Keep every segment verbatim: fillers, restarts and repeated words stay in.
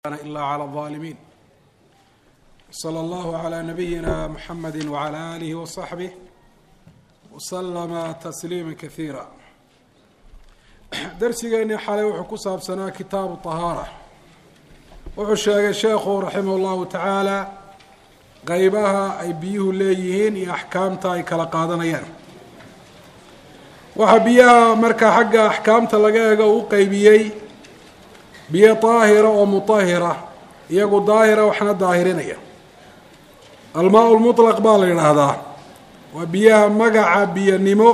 إلا على الظالمين. صلى الله على نبينا محمد وعلى آله وصحبه وسلم تسليما كثيرا. درسيgeeni xalay wuxuu ku saabsanaa kitaabu طahaara. wuxuu sheegay sheekhu raximah اllahu tacaala qaybaha ay biyuhu leeyihiin iyo axkaamta ay kala qaadanayaan. waxaa biyaha markaa xagga axkaamta laga eego u qeybiyey biyo daahira oo mutahira, iyagu daahira waxna daahirinaya. almaa lmuطlaq baa la yidhaahdaa, waa biyaha magaca biyanimo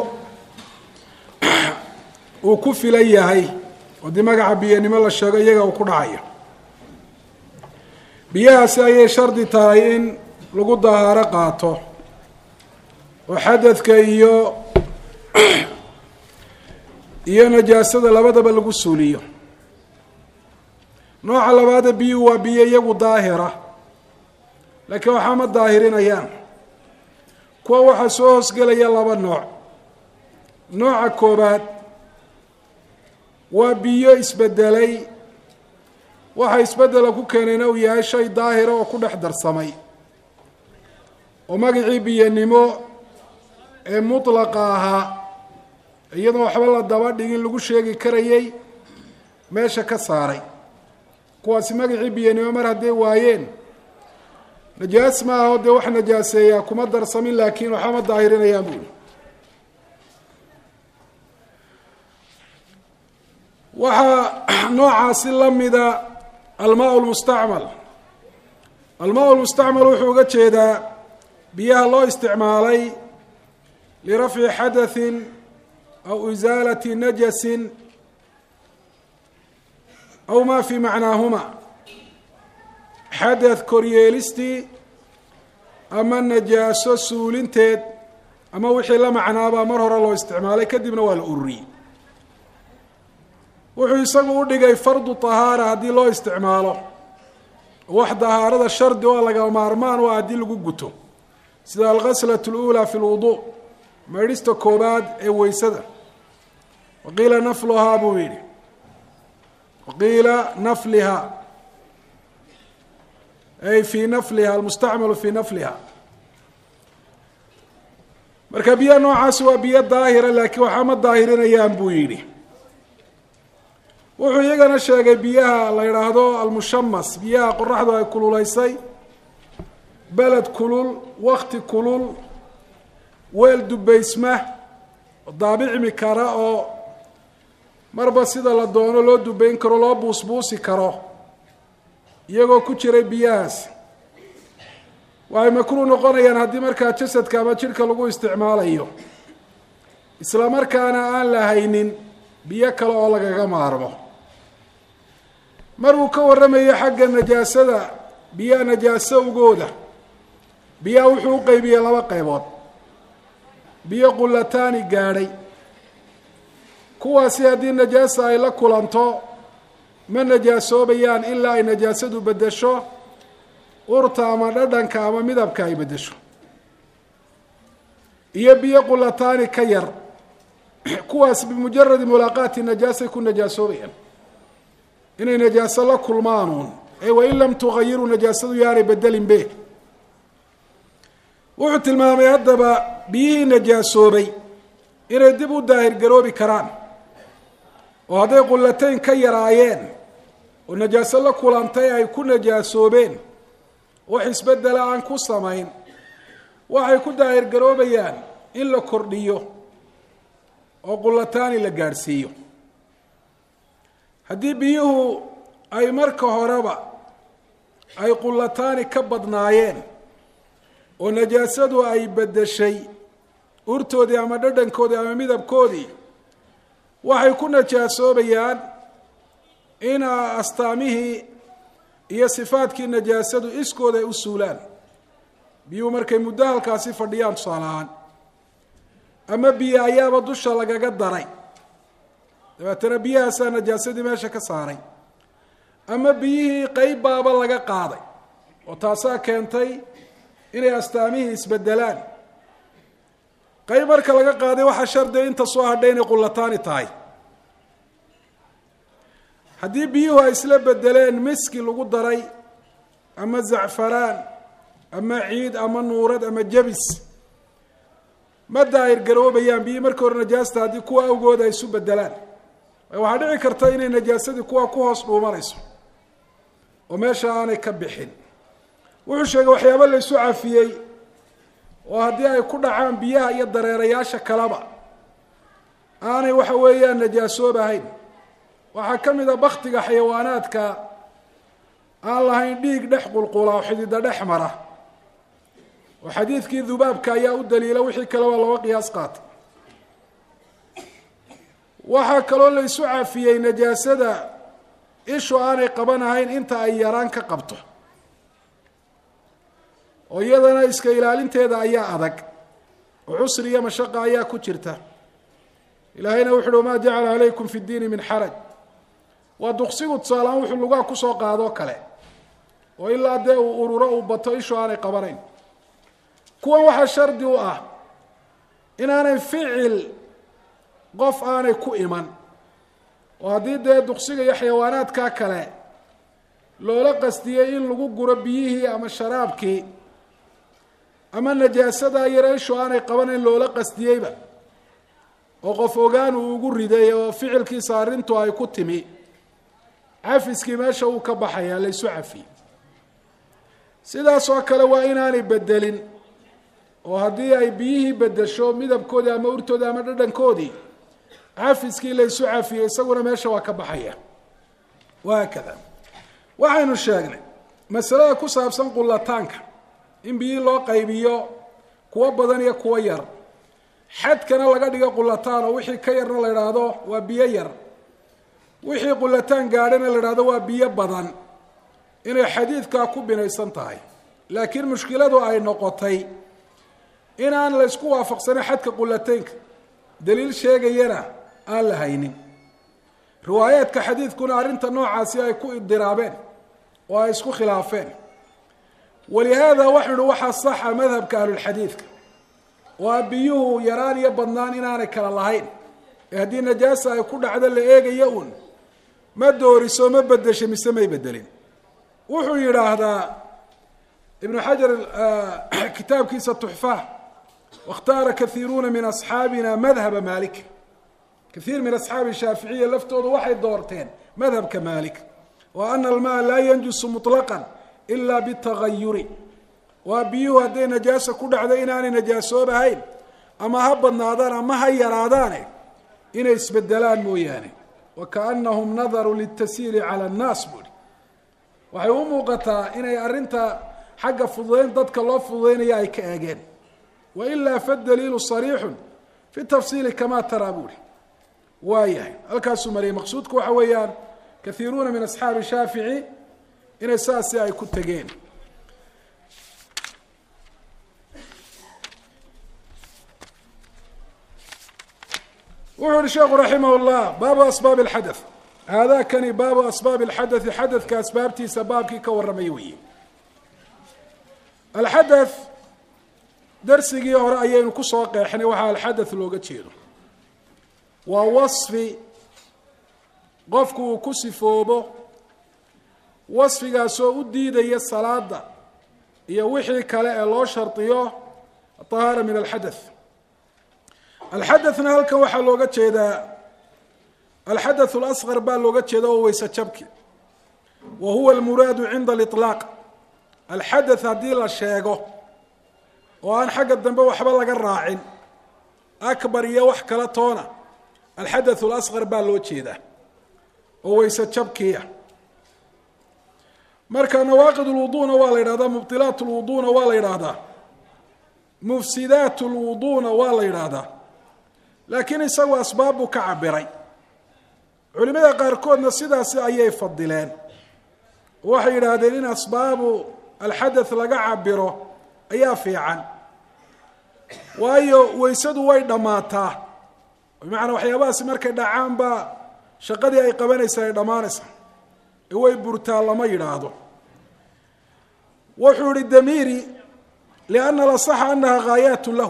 uu ku filan yahay, oo dii magaca biyanimo la sheego iyaga uu ku dhacayo. biyahaasi ayay shardi tahay in lagu dahaaro qaato oo xadadka iyo iyo najaasada labadaba lagu suuliyo. nooca labaada biyuhu waa biyo iyagu daahira, laakiin waxaa ma daahirinayaan. kuwa waxaa soo hoosgelaya laba nooc. nooca koobaad waa biyo isbedelay, waxa isbedela ku keenayna uu yahay shay daahira oo ku dhex darsamay, oo magacii biyanimo ee mutlaqa ahaa iyadoo waxba la daba dhigin lagu sheegi karayay meesha ka saaray. kuwaasi magacii biyanimo mar hadday waayeen najaas ma aho dee wax najaaseeyaa kuma darsamin, laakiin waxba ma daahirinayaan buuli. waxaa noocaasi la mida almaa lmustacmal. almaa lmustacmal wuxuu uga jeedaa biyaha loo isticmaalay lirafci xadathin aw isaalati najasin aw ma fi macnaahuma. xadath koryeelistii ama najaaso suulinteed ama wixii la macnaabaa mar hore loo isticmaalay, kadibna waa la ururiyey. wuxuu isagu u dhigay fardu طahaara haddii loo isticmaalo, wax dahaarada shardi oo laga maarmaan oo haddii lagu guto, sida alghaslaة اlأulى fi اlwuضuء, maydhista koobaad ee weysada. waqiila nafluhaa buu yihi, waqiila nafliha ay fi nafliha, almustacmalu fi nafliha. marka biyaha noocaasi waa biyo daahira, laakiin waxaa ma daahirinayaan buu yidhi. wuxuu iyagana sheegay biyaha la yidhaahdo almushamas, biyaha qoraxdu ay kululaysay, beled kulul, wakti kulul, weel dubaysma daabicmi kara oo marba sida la doono loo dubayn karo, loo buusbuusi karo, iyagoo ku jiray biyahaas. waxay makruuh noqonayaan haddii markaa jasadka ama jidhka lagu isticmaalayo, isla markaana aan la haynin biyo kale oo lagaga maarmo. mar uu ka warramayo xagga najaasada, biyaha najaaso ugooda, biyaha wuxuu u qeybiyey laba qaybood. biyo qullataani gaadhay, kuwaasi haddii najaasa ay la kulanto ma najaasoobayaan ilaa ay najaasadu beddesho urta ama dhadhanka ama midabka ay beddesho. iyo biyo qullataani ka yar, kuwaas bimujaradi mulaaqaati najaasay ku najaasoobayaan, inay najaaso la kulmaanuun, ee wain lam tugayiruu najaasadu yaanay bedelin be. wuxuu tilmaamay haddaba biyihii najaasoobay inay dib u daahir garoobi karaan, oo hadday qullatayn ka yaraayeen oo najaaso la kulantay ay ku najaasoobeen, wax isbedela aan ku samayn, waxay ku daahir garoobayaan in la kordhiyo oo qullataani la gaadhsiiyo. haddii biyuhu ay marka horeba ay qullataani ka badnaayeen oo najaasadu ay beddeshay urtoodii ama dhadhankoodii ama midabkoodii, waxay ku najaasoobayaan in astaamihii iyo sifaadkii najaasadu iskooda ay u suulaan. biyuhu markay muddo halkaasi fadhiyaan tusaale ahaan, ama biyo ayaaba dusha lagaga daray, dabeetana biyahaasaa najaasadii meesha ka saaray, ama biyihii qeyb baaba laga qaaday oo taasaa keentay inay astaamihii isbedelaan. qeyb marka laga qaaday waxaa shardiga inta soo hadhay inay qullataani tahay. haddii biyuhu ay isla bedeleen miski lagu daray ama zacfaraan ama ciid ama nuurad ama jabis ma daahir garoobayaan biyii markii hore najaasta haddii kuwa awgooda ay isu bedelaan. waxaa dhici karta inay najaasadii kuwa ku hoos dhuumanayso oo meesha aanay ka bixin. wuxuu sheegay waxyaabo la isu cafiyey oo haddii ay ku dhacaan biyaha iyo dareerayaasha kaleba aanay waxa weeyaan najaasoobahayn. waxaa ka mid a baktiga xayawaanaadka aan lahayn dhiig dhex qulqula oo xidida dhex mara, oo xadiidkii dubaabka ayaa u daliila, wixii kale waa looga qiyaas qaatay. waxaa kaloo la isu cafiyey najaasada ishu aanay qabanahayn inta ay yaraan ka qabto, oo iyadana iska ilaalinteeda ayaa adag oo cusri iyo mashaqa ayaa ku jirta. ilaahayna wuxu uhi wamaa jacala calaykum fi ddiini min xaraj. waa duqsigu tusaalaan wuxuu lugaa kusoo qaadoo kale oo ilaa dee uu ururo uu bato ishu aanay qabanayn. kuwan waxaa shardi u ah inaanay ficil qof aanay ku iman, oo haddii dee duqsiga iyo xayawaanaadkaa kale loola qastiyey in lagu guro biyihii ama sharaabkii ama najaasadaa yare ishu aanay qabanayn loola qastiyeyba, oo qof ogaan uu ugu riday oo ficilkiisa arrintu ay ku timi, cafiskii meesha uu ka baxayaa la isu cafiyey. sidaas oo kale waa inaanay bedelin, oo haddii ay biyihii bedesho midabkoodii ama urtoodii ama dhadhankoodii, cafiskii la isu cafiyey isaguna meesha waa ka baxaya. wahaakada waxaynu sheegnay masalada ku saabsan qullataanka in biyihii loo qaybiyo kuwo badan iyo kuwo yar, xadkana laga dhigo qullataan oo wixii ka yarna la idhaahdo waa biyo yar, wixii qullataan gaadhana la idhahdo waa biyo badan, inay xadiidkaa ku binaysan tahay. laakiin mushkiladu ay noqotay inaan la isku waafaqsanin xadka qullataynka, daliil sheegayana aan la haynin. riwaayaadka xadiidkuna arrinta noocaasi ay ku idiraabeen oo ay isku khilaafeen. walihaada waxaynu waxaa saxa madhabka ahlulxadiidka, waa biyuhu yaraan iyo badnaan inaanay kala lahayn, ee haddii najaasa ay ku dhacdo la eegayo uun ma dooriso ma bedesho mise may bedelin. wuxuu yidhaahdaa ibnu xajar kitaabkiisa tuxfaah, waاkhtaara kaiiruuna min asxaabina madhaba maalik. kaiir min asxaabi shaaficiya laftoodu waxay doorteen madhabka maalik, wa ana almaa laa yanjusu muطlaqan ila bitagayuri. waa biyuhu hadday najaasa ku dhacdo inaanay najaasoobahayn, ama ha badnaadaan ama ha yaraadaane inay isbedelaan mooyaane. wakaanahum nadaruu litashiili cala annaas buuri, waxay u muuqataa inay arrinta xagga fududayn dadka loo fududaynaya ay ka eegeen. wailaa fadaliilu sariixun fi tafsiili kamaa taraa buuri. waayahay halkaasuu mariyay. maqsuudku waxa weeyaan kaiiruuna min asxaabi shaafici inay saasi ay ku tegeen. wuxuu uhi sheekhu raximah اllah baabu asbaab اlxadaث. haadakani baabu asbaabi اlxadaثi, xadadka asbaabtiisa baabkii ka warramay weeye. alxadaث darsigii hore ayaynu kusoo qeexnay waxaa alxadaث looga jeedo. waa wasfi qofku uu ku sifoobo, wasfigaasoo u diidaya salaada iyo wixii kale ee loo shardiyo aطahaara min alxadaث. alxadaثna halkan waxaa looga jeedaa alxadaث اlasqar baa looga jeeda oo weyse jabki, wa huwa almuraadu cinda aliطlaaq. alxadaث haddii la sheego oo aan xagga dambe waxba laga raacin, akbar iyo wax kala toona, alxadaث اlasqar baa loo jeedaa oo weyse jabkiya. marka nawaaqid اlwuduuna waa la yidhahdaa, mubطilaat اlwuduuna waa la yidhaahdaa, mufsidaat اlwuduuna waa la yidhaahdaa. laakiin isagu asbaab buu ka cabiray. culimada qaarkoodna sidaasi ayay fadileen, waxay yidhaahdeen in asbaabu alxadaث laga cabiro ayaa fiican, waayo weysadu way dhammaataa, bimacnaa waxyaabahaasi markay dhacaan baa shaqadii ay qabanaysa ay dhammaanaysaa, ee way burtaa lama yidhaahdo. wuxuu ihi damiiri lianna lasaxa anaha gaayaat lahu,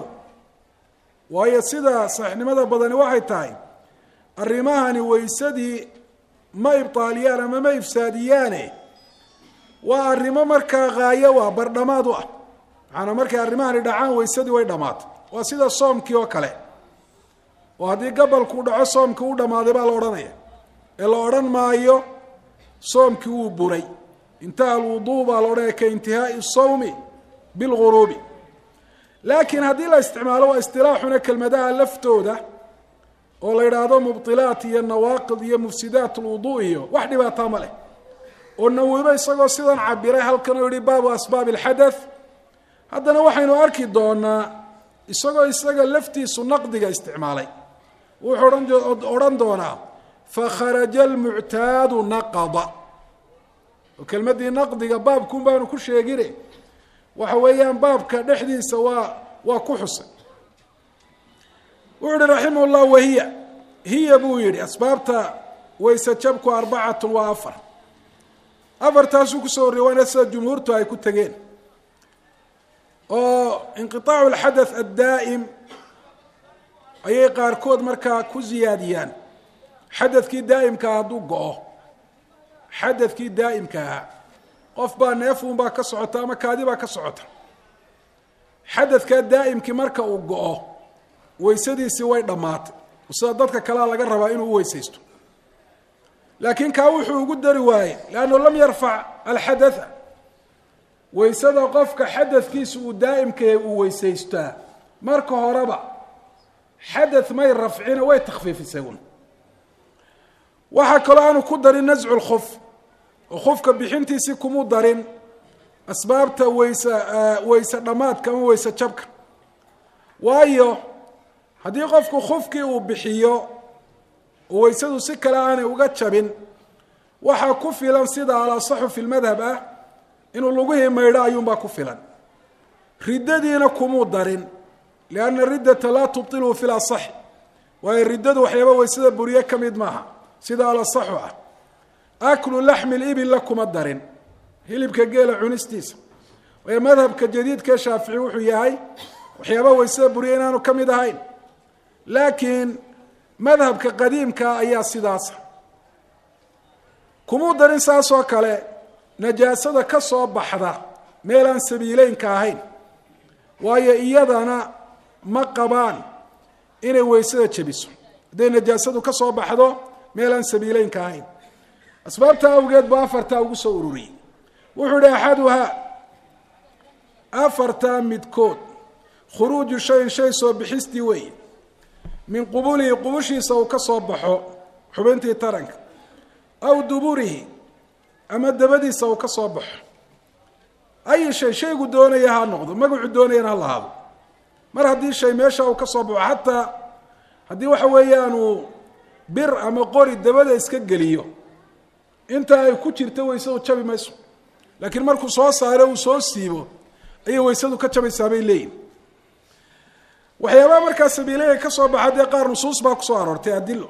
waayo sida saxiixnimada badani waxay tahay arrimahani weysadii ma ibtaaliyaan ama ma ifsaadiyaane waa arrimo markaa gaayo waa bardhamaad u ah macanaa markay arrimahani dhacaan waysadii way dhammaatay waa sida soomkii oo kale oo haddii gabalku dhaco soomkii u dhammaaday baa la odhanaya ee la odhan maayo soomkii wuu buray intaha alwuduu baa la odhanaya ka intihaa'i sawmi bilguruubi laakiin haddii la isticmaalo waa istilaaxuna kelmadaha laftooda oo la yidhaahdo mubtilaat iyo nawaaqid iyo mufsidaat alwuduu iyo wax dhibaataa ma leh oo nawiba isagoo sidan cabiray halkan oo yihi baabu asbaab alxadath haddana waxaynu arki doonaa isagoo isaga laftiisu naqdiga isticmaalay wuxuu odhan doonaa fakharaja almuctaadu naqada oo kelmaddii naqdiga baabkun baanu ku sheegine waxa weeyaan baabka dhexdiisa waa waa ku xusay wuxuu yihi raximah llah wahiya hiya buu yihi asbaabta wayse jabku arbacatun waa afar afartaasuu kusoo horriyey waana sida jumhuurtu ay ku tegeen oo inqiطaacu alxadath addaa'im ayay qaarkood markaa ku ziyaadiyaan xadadkii daa'imkaa hadduu go-o xadadkii daa'imkaa qof baa neefuun baa ka socota ama kaadi baa ka socota xadadkaa daa'imkii marka uu go-o waysadiisii way dhammaatay sida dadka kalea laga rabaa inuu u weysaysto laakiin kaa wuxuu ugu dari waayey leannu lam yarfac alxadatha waysada qofka xadadkiisa uu daa'imkahe uu weysaystaa marka horeba xadath may rafcina way takhfiifisay un waxaa kaloo aanu ku darin nascu lkhuf oo khufka bixintiisii kumuu darin asbaabta weyse weyse dhammaadka ama weyse jabka waayo haddii qofku khufkii uu bixiyo oo weysadu si kale aanay uga jabin waxaa ku filan sida alasaxu fi lmadhab ah inuu lugihii maydho ayuunbaa ku filan riddadiina kumuu darin lianna riddata laa tubtilhu fi lasax waayo riddadu waxyaaba weysada buriye ka mid maaha sida alasaxu ah aklu laxmi libilla kuma darin hilibka geela cunistiisa waayo madhabka jadiidkae shaafici wuxuu yahay waxyaaba weysada buriye inaanu ka mid ahayn laakiin madhabka qadiimka ayaa sidaasa kumuu darin saas oo kale najaasada ka soo baxda meel aan sabiileynka ahayn waayo iyadana ma qabaan inay weysada jebiso hadday najaasadu ka soo baxdo meel aan sabiileynka ahayn asbaabta awgeed buu afartaa ugu soo ururiyey wuxuu ihi axaduhaa afartaa midkood khuruuju shayin shay soo bixistii weeye min qubulihi qubushiisa uu ka soo baxo xubintii taranka aw duburihi ama dabadiisa uu ka soo baxo ay shay shaygu doonaya ha noqdo magacu doonayana ha lahaado mar haddii shay meesha uu ka soo baxo xataa haddii waxa weeyaanu bir ama qori dabada iska geliyo inta ay ku jirto weysadu jabi mayso laakiin markuu soo saaro uu soo siibo ayay weysadu ka jabaysaa bay leeyihin waxyaabaha markaa sabiilaya ka soo baxa dee qaar nusuus baa kusoo aroortay adilo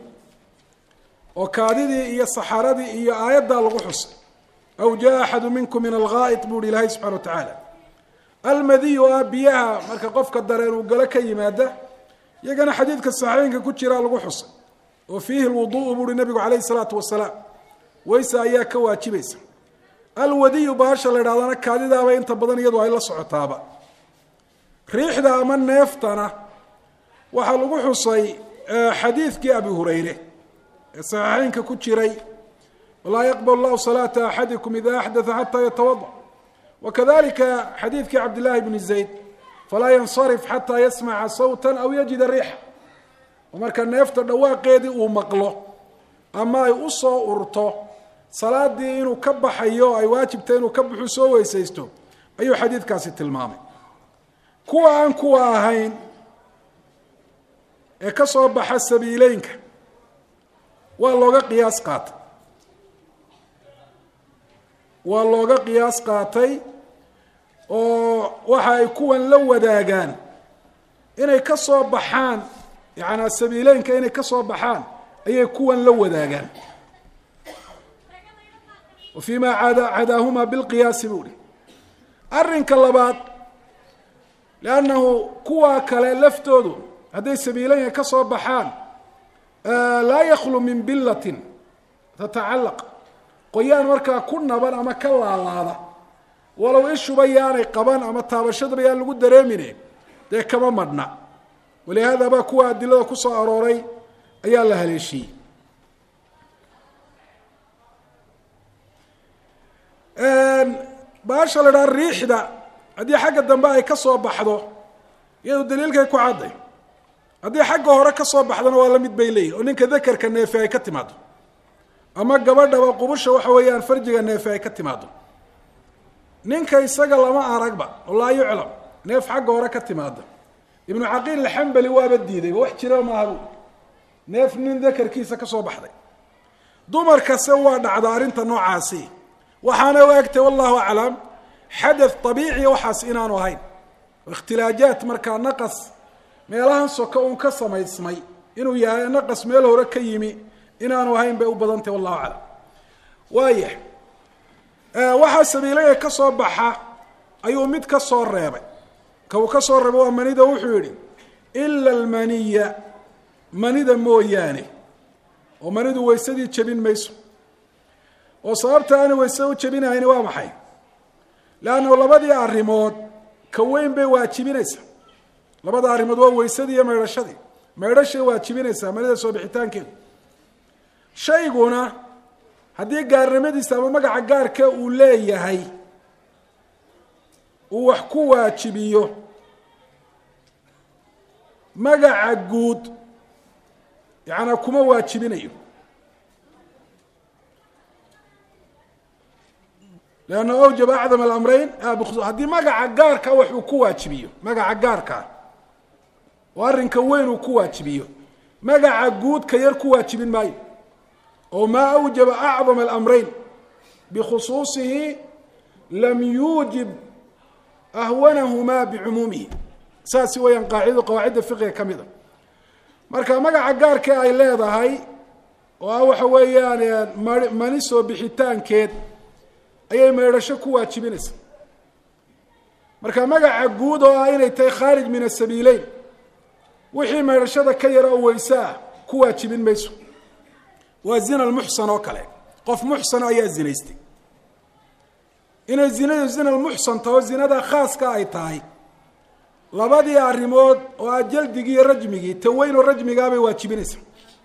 oo kaadidii iyo saxaradii iyo aayaddaa lagu xusay aw jaa axadu minkum min alghaa'id buu hi ilaahay subxana wa tacaala almadiyu ah biyaha marka qofka dareen uu galo ka yimaada iyagana xadiidka saxiixinka ku jiraa lagu xusay oo fiihi lwudu'u buu hi nabigu calayhi salaatu wasalaam weyse ayaa ka waajibaysa alwadiyu baasha la idhahdana kaadidaaba inta badan iyadu ay la socotaaba riixda ama neeftana waxaa lagu xusay xadiidkii abi hurayre ee saxiixeynka ku jiray walaa yaqbal llahu salaata axadikum ida axdatha xataa yatawada wakadalika xadiidkii cabdillahi bni zayd falaa yansarif xataa yasmaca sawta aw yajida riixa oo marka neefta dhawaaqeedii uu maqlo ama ay u soo urto salaadii inuu ka baxayo ay waajibta inuu ka baxu soo weysaysto ayuu xadiidkaasi tilmaamay kuwa aan kuwa ahayn ee ka soo baxa sabiileynka waa looga qiyaas qaatay waa looga qiyaas qaatay oo waxa ay kuwan la wadaagaan inay ka soo baxaan yacanaa sabiileynka inay ka soo baxaan ayay kuwan la wadaagaan wa fii ma ada cadaahumaa bilqiyaasi buu hi arrinka labaad liannahu kuwa kale laftoodu hadday sabiileynka ka soo baxaan laa yakhlu min bilatin tatacallaq qoyaan markaa ku naban ama ka laalaada walow ishuba yaanay qaban ama taabashadaba yaan lagu dareemine dee kama madhna walihaada baa kuwa adilada kusoo arooray ayaa la haleeshiyey. baasha la dhaha riixda haddii xagga dambe ay ka soo baxdo iyadu daliilkay ku cadday, haddii xagga hore ka soo baxdona waa la mid bay leeyihin oo ninka dakarka neefe ay ka timaado ama gabadhaba qubusha waxa weeyaan farjiga neefe ay ka timaado. ninka isaga lama aragba oo laa yuclam neef xagga hore ka timaada. ibnu caqiil alxambali waaba diiday wax jira maahabu neef nin dakarkiisa ka soo baxday. dumarkase waa dhacda arrinta noocaasi waxaana u egtay wallahu aclam xadath abiici waxaas inaanu ahayn, ikhtilaajaat markaa naqas meelahan soka uun ka samaysmay inuu yahay naqas meel hore ka yimi inaanu ahayn bay u badantay wallahu aclam. waaya waxaa sabiilaya ka soo baxa ayuu mid ka soo reebay, ka uu ka soo reebay waa manida. wuxuu yidhi ila almaniya manida mooyaane, oo manidu waysadii jebin mayso. oo sababta aana wayse u jebinayni waa maxay? leanno labadii arrimood ka weyn bay waajibinaysaa. labada arrimood waa waysadii iyo maydhashadii. maydhashay waajibinaysaa manida soo bixitaankeedu. shayguna haddii gaarnimadiisa ama magaca gaarka uu leeyahay uu wax ku waajibiyo magaca guud yacnaa kuma waajibinayo. leanna awjaba acdam alamrayn haddii magaca gaarka wax uu ku waajibiyo, magaca gaarkaa oo arrinka weyn uu ku waajibiyo, magaca guud ka yar ku waajibin maayo. oo maa awjaba acdam alamrayn bikhusuusihi lam yuujib ahwanahumaa bicumuumihi. saasi wayaan qaacidadu qawaacidda fiqiga ka mid a. marka magaca gaarka ay leedahay oo ah waxa weeyaan mani soo bixitaankeed ayay maydhasho ku waajibinaysaa. marka magaca guud oo ah inay tahay khaarij min asabiileyn wixii maydhashada ka yara oo weyse ah ku waajibin mayso. waa zina almuxsan oo kale, qof muxsan ayaa zinaystay. inay zinadu zina almuxsan taho zinada khaaska ay tahay labadii arrimood oo ah jaldigii iyo rajmigii, ta weyn oo rajmigaabay waajibinaysaa.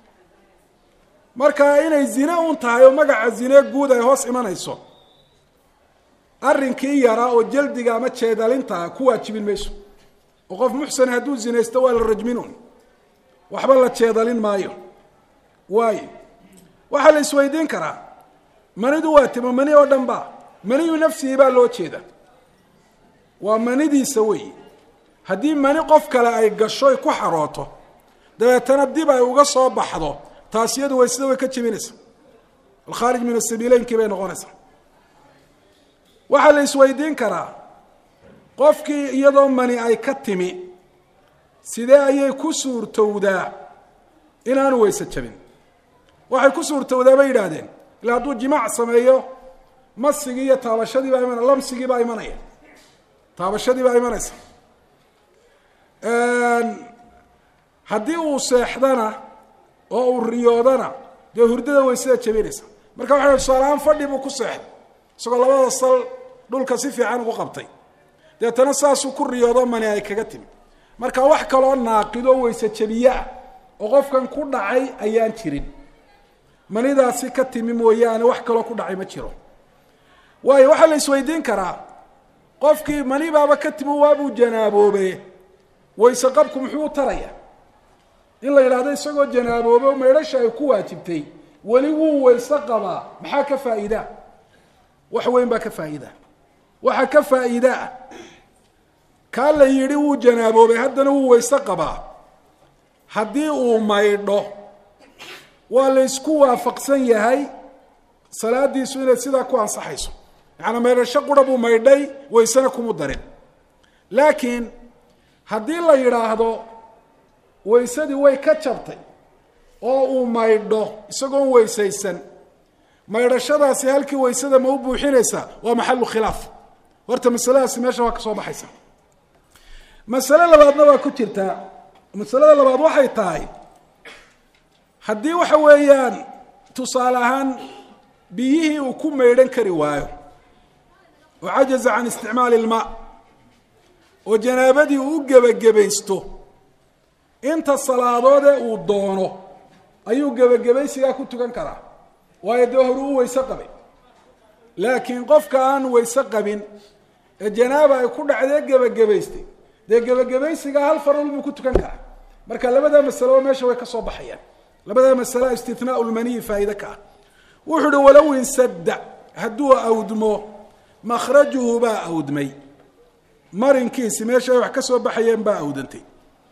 marka inay zine un tahay oo magaca zine guud ay hoos imanayso, arrinkii yaraa oo jaldiga ama jeedalintaa ku waajibin mayso. oo qof muxsan hadduu zinaysto waa la rajminuun, waxba la jeedalin maayo. waayo waxaa la isweydiin karaa manidu waa timo mani oo dhan ba maniyu nafsihi baa loo jeeda, waa manidiisa weyi. haddii mani qof kale ay gasho ku xarooto dabeetana dib ay uga soo baxdo, taas iyadu waysada way ka jebinaysaa. alkhaarij min asabiileynkii bay noqonaysaa. waxaa la isweydiin karaa qofkii iyadoo mani ay ka timi sidee ayay ku suurtowdaa inaanu weyse jabin? waxay ku suurtowdaa bay yidhaahdeen ilaa hadduu jimaac sameeyo masigii iyo taabashadii baa imanaya, lamsigii baa imanaya, taabashadii baa imanaysa. haddii uu seexdana oo uu riyoodana dee hurdada weysada jabinaysa. marka waxay tusaalahaan fadhi buu ku seexday isagoo labada sal dhulka si fiican ugu qabtay, deetana saasuu ku riyoodo mani ay kaga timi. marka wax kaloo naaqido weyse jabiyeah oo qofkan ku dhacay ayaan jirin, manidaasi ka timi mooyaane wax kaloo ku dhacay ma jiro. waayo waxaa la isweydiin karaa qofkii mani baaba ka timi waabuu janaaboobee, weyse qabku muxuu u taraya? in la yidhaahdo isagoo janaaboobe o maydhasha ay ku waajibtay weli wuu weyse qabaa, maxaa ka faa'iidaa? wax weyn baa ka faa'iidaa. waxa ka faa'iidaa kaa la yidhi wuu janaaboobay haddana wuu weyse qabaa, haddii uu maydho waa la isku waafaqsan yahay salaadiisu inay sidaa ku ansaxayso. yacnaa maydhasho qura buu maydhay, weysena kumu darin. laakiin haddii la yidhaahdo weysadii way ka jabtay oo uu maydho isagoon weysaysan, maydhashadaasi halkii weysada ma u buuxinaysaa? waa maxalu khilaaf. horta masaladaasi meesha waa ka soo baxaysa. masale labaadna waa ku jirtaa. masalada labaad waxay tahay haddii waxa weeyaan tusaale ahaan biyihii uu ku maydhan kari waayo oo cajaza can isticmaali ilmaa oo janaabadii uu u gebagabaysto inta salaadoodee uu doono ayuu gebagabaysigaa ku tukan karaa waayo dee horu u weyse qabay laakiin qofka aan weyse qabin ee janaaba ay ku dhacdee gebagabaystay dee gebagabaysigaa hal farul buu ku tukan karaa marka labadaa masalo meesha way ka soo baxayaan labadaa masalo istithnaau lmaniyi faa'iide ka ah wuxuu uhi walow insadda hadduu awdmo makhrajuhu baa awdmay marinkiisi meesha ay wax ka soo baxayeen baa awdantay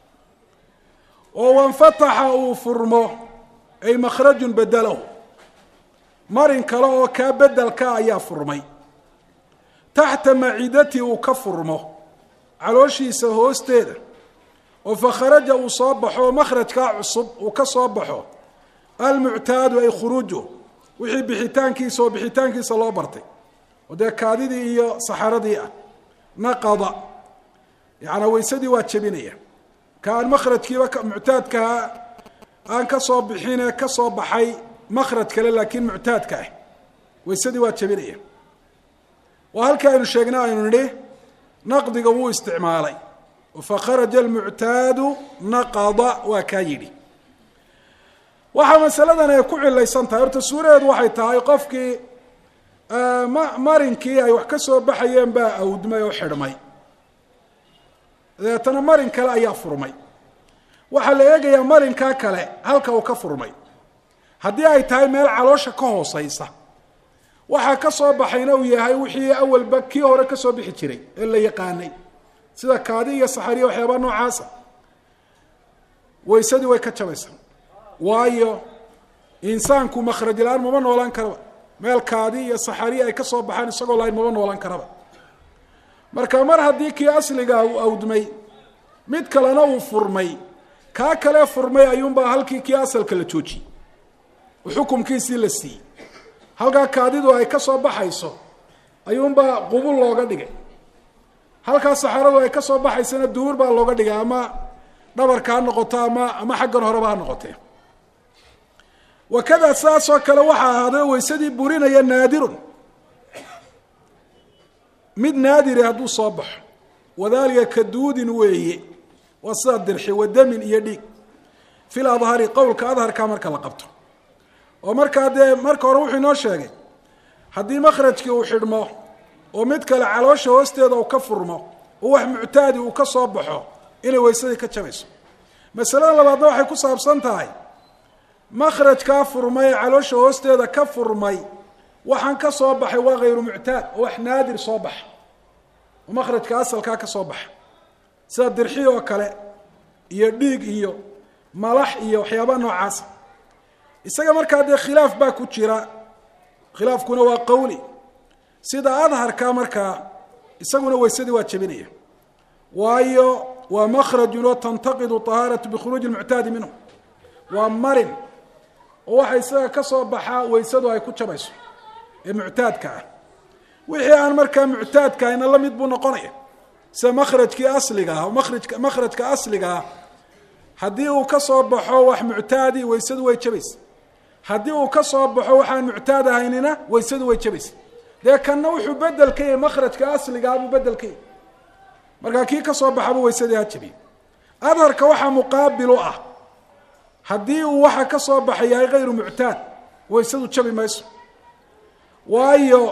oo wanfataxa uu furmo ay makhrajun bedelahu marin kale oo kaa bedelka ayaa furmay taxta maciidati uu ka furmo calooshiisa hoosteeda oo fakharaja uu soo baxo makhrajkaa cusub uu ka soo baxo almuctaadu ay khuruuju wixii bixitaankiisa oo bixitaankiisa loo bartay oo dee kaadidii iyo saxaradii ah naqada yacnaa weysadii waa jebinaya ka aan makhrajkiiba muctaadkaa aan ka soo bixine ka soo baxay makhraj kale laakiin muctaadka ah weysadii waa jebinaya waa halka aynu sheegnay aynu nidhi naqdiga wuu isticmaalay fakharaja almuctaadu naqada waa kaa yidhi waxaa masaladan ay ku cilaysan tahay horta suuradeedu waxay tahay qofkii marinkii ay wax ka soo baxayeen baa awdmay oo xidhmay dabeetana marin kale ayaa furmay waxaa la eegayaa marinkaa kale halka uu ka furmay haddii ay tahay meel caloosha ka hooseysa waxaa ka soo baxayna uu yahay wixii awalba kii hore ka soo bixi jiray ee la yaqaanay sida kaadi iyo saxariya waxyaabaa noocaasa weysadii way ka jabaysaa waayo insaanku makhraj la-aan mama noolaan karaba meel kaadi iyo saxariya ay ka soo baxaan isagoo lahayn mama noolaan karaba marka mar haddii kii asligaa uu awdmay mid kalena uu furmay kaa kale furmay ayuunbaa halkii kii asalka la joojiyey oo xukumkiisii la siiyey halkaa kaadidu ay ka soo baxayso ayuunbaa qubul looga dhigay halkaa saxaradu ay ka soo baxaysana duur baa looga dhigay ama dhabarka ha noqoto ama ama xaggan horeba ha noqotee wakada saasoo kale waxaa ahaaday weysadii burinaya naadirun mid naadiri hadduu soo baxo wadaalika kaduudin weeye waa sida dirxi wadamin iyo dhiig fil adhari qowlka adharkaa marka la qabto oo markaa dee marka hore wuxuu inoo sheegay haddii makhrajkii uu xidhmo oo mid kale caloosha hoosteeda uu ka furmo oo wax muctaadi uu ka soo baxo inay weysadii ka jabayso masalada labaadna waxay ku saabsan tahay makhrajkaa furmay ee caloosha hoosteeda ka furmay waxaan ka soo baxay waa hayru muctaad oo wax naadir soo baxa oo makhrajka asalkaa ka soo baxa sida dirxi oo kale iyo dhiig iyo malax iyo waxyaabaha noocaasa isaga markaa dee khilaaf baa ku jira khilaafkuna waa qowli sida adharka markaa isaguna weysadii waa jebinaya waayo waa makhrajun oo tantaqidu طahaaratu bikhuruuji lmuctaadi minhu waa marin oo waxa isaga ka soo baxaa weysadu ay ku jabayso ee muctaadka ah wixii aan markaa muctaadka ahayna la mid buu noqonaya sida makhrajkii asliga ah oo makhrajka makhrajka asliga ah haddii uu ka soo baxo wax muctaadi weysadu way jabaysa haddii uu ka soo baxo waxaan muctaad ahaynina weysadu way jabaysa dee kanna wuxuu bedel ka yahay makhrajka asligaa buu bedel ka yahay markaa kii ka soo baxaba weysadii ha jabiye adharka waxaa muqaabil u ah haddii uu waxa ka soo baxay yahay hayru muctaad weysadu jabi mayso waayo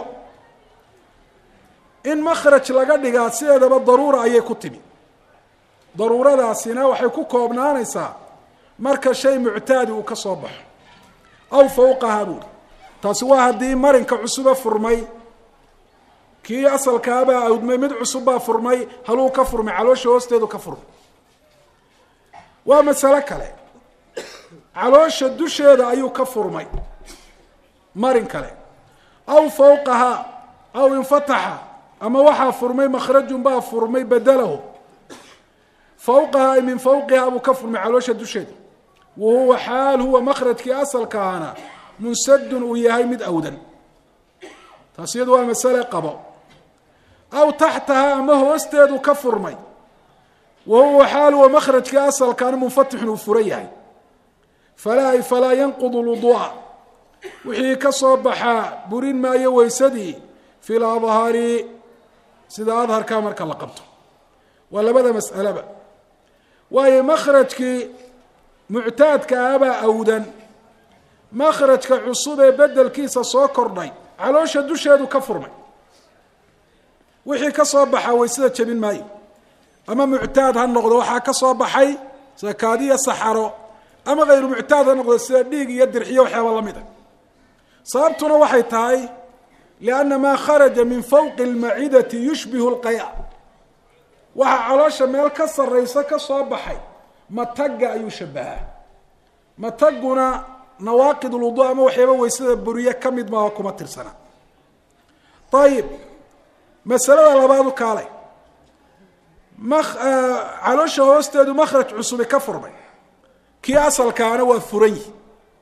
in makhraj laga dhigaa sideedaba daruura ayay ku timi daruuradaasina waxay ku koobnaanaysaa marka shay muctaadi uu ka soo baxo aw fawqaha buuri taasi waa haddii marinka cusuba furmay kii asalkaabaa awdmay mid cusub baa furmay haluu ka furmay caloosha hoosteedu ka furmay waa masalo kale caloosha dusheeda ayuu ka furmay marin kale aw fawqaha aw infataxa ama waxaa furmay makhrajun baa furmay bedelahu fawqaha ay min fawqiha buu ka furmay caloosha dusheeda wahuwa xaal huwa makhrajkii asalkaana munsadun uu yahay mid awdan taas iyadu waa masale qabo aw taxtaha ama hoosteedu ka furmay wahuwa xaal huwa makhrajkii asalkaana munfatixun uu furan yahay falaa falaa yanqudu lwuduu'a wixii ka soo baxa burin maayo weysadii fi ladhari sida adharka marka la qabto waa labada mas'alaba waayo makhrajkii muctaadka abaa awdan makhrajka cusub ee bedelkiisa soo kordhay caloosha dusheedu ka furmay wixii ka soo baxa weysada jabin maayo ama muctaad ha noqdo waxaa ka soo baxay sida kaadiya saxaro ama hayru muctaad ha noqdo sida dhiig iyo dirxiyo waxyaaba la mid ah sababtuna waxay tahay lianna maa kharaja min fawqi almacidati yushbihu alqaya waxaa caloosha meel ka sarraysa ka soo baxay matagga ayuu shabahaa matagguna nawaaqid ulwudu ama waxyaaba weysada buriye ka mid maaha kuma tirsana ayib masalada labaad u kaalay ma caloosha hoosteedu makhraj cusubi ka furmay kii asalkaana waa furan yihi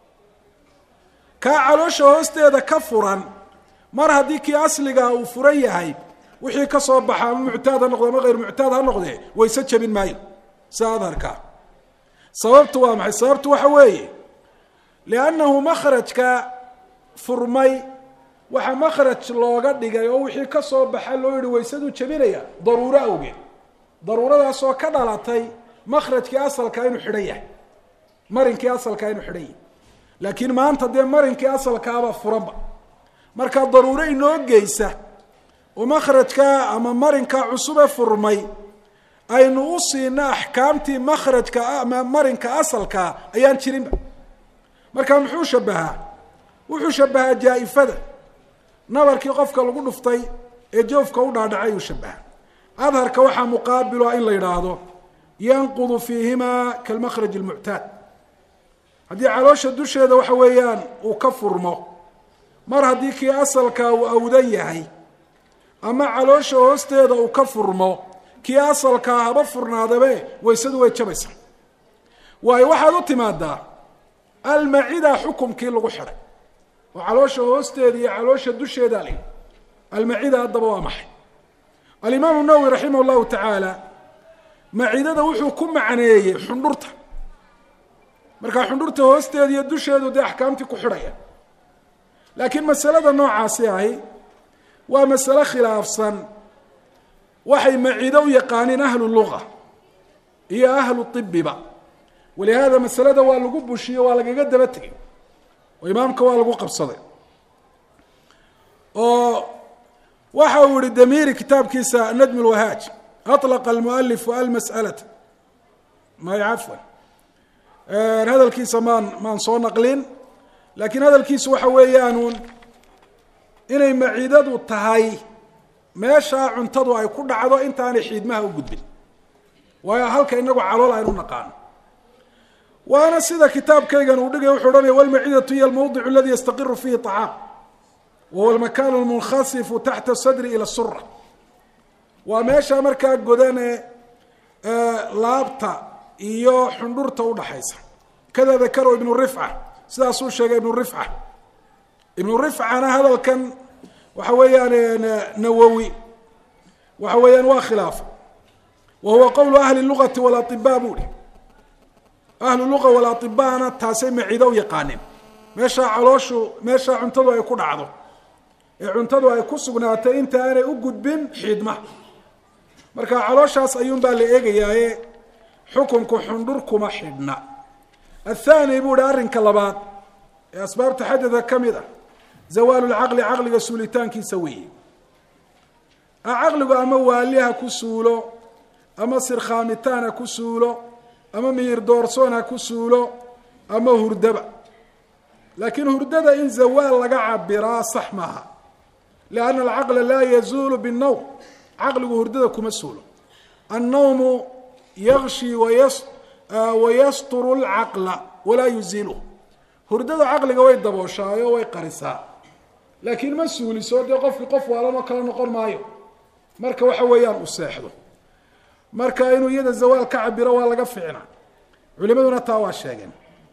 kaa caloosha hoosteeda ka furan mar haddii kii asligaa uu furan yahay wixii ka soo baxa ama muctaad ha noqde ama hayr muctaad ha noqdee wayse jabin maayo sia adharkaa sababtu waa maxay sababtu waxa weeye liannahu makhrajka furmay waxaa makhraj looga dhigay oo wixii ka soo baxa loo yihi waysaduu jabinaya daruuro awgeed daruuradaasoo ka dhalatay makhrajkii asalkaa inuu xidhan yahay marinkii asalkaa inuu xidhan yahay laakiin maanta dee marinkii asalkaaba furanba markaa daruuro inoo geysa oo makhrajka ama marinka cusube furmay aynu u siina axkaamtii makhrajka ama marinka asalkaa ayaan jirinba markaa muxuu shabahaa wuxuu shabahaa jaa-ifada nabarkii qofka lagu dhuftay ee joofka u dhaadhacay ayuu shabahaa adharka waxaa muqaabilo in la yidhaahdo yanqudu fiihimaa kalmakhraj almuctaad haddii caloosha dusheeda waxa weeyaan uu ka furmo mar haddii kii asalka uu awdan yahay ama caloosha hoosteeda uu ka furmo kii asalkaa haba furnaadabe waysadu way jabaysaa waayo waxaad u timaadaa almacida xukumkii lagu xidhay oo caloosha hoosteeda iyo caloosha dusheeda le almacida haddaba waa maxay alimaamu nawowi raximah llahu tacaala macidada wuxuu ku macneeyey xundhurta markaa xundhurta hoosteeda iyo dusheedu dee axkaamtii ku xidhaya laakiin masalada noocaasi ahi waa masale khilaafsan waxay macido u yaqaaniin ahlu luga iyo ahlu ibiba walihaada masalada waa lagu bushiyo waa lagaga daba tegay oo imaamka waa lagu qabsaday oo waxa uu yihi damiri kitaabkiisa najm lwahaaj aطlaqa almualifu almas'alata may cafwan hadalkiisa maan maan soo naqlin laakiin hadalkiisu waxa weeyaanuun inay maciidadu tahay meeshaa cuntadu ay ku dhacdo intaanay xiidmaha u gudbin waayo halka inagu calool aynu naqaano waana sida kitaabkaygan uu dhigay wuxuu odhanaya walmacidatu hiya almawdicu aladi yastaqiru fihi طacaam wahuwa almakan almunkhasifu taxta sadri ila sura waa meesha markaa godane laabta iyo xundhurta udhaxaysa kada dakaro ibnu rifca sidaasuu sheegay ibnu rifca ibnu rifcana hadalkan waxa weeyaan nawowi waxa weeyaan waa khilaafa wa huwa qowlu ahli lugati walaطiba buu hi ahlu luga walaطibana taasay macido u yaqaaneen meeshaa calooshu meeshaa cuntadu ay ku dhacdo ee cuntadu ay ku sugnaatay inta aanay u gudbin xiidmaha marka calooshaas ayuun baa la eegayaaye xukunku xundhur kuma xidhna athani buu hi arrinka labaad ee asbaabta xadada ka mid ah zawaalu lcaqli caqliga suulitaankiisa weeye caqligu ama waali ha ku suulo ama sirkhaamitaan ha ku suulo ama miyir doorsoon ha ku suulo ama hurdaba laakiin hurdada in zawaal laga cabiraa sax maaha lianna alcaqla laa yazuulu binnawm caqligu hurdada kuma suulo annawmu yakshi wayas wayasturu lcaqla walaa yuziiluh hurdada caqliga way dabooshaayo way qarisaa laakiin ma suuliso dee qofkii qof waalanoo kala noqon maayo marka waxa weeyaan u seexdo marka inuu iyada zawaal ka cabiro waa laga ficna culimaduna taa waa sheegeen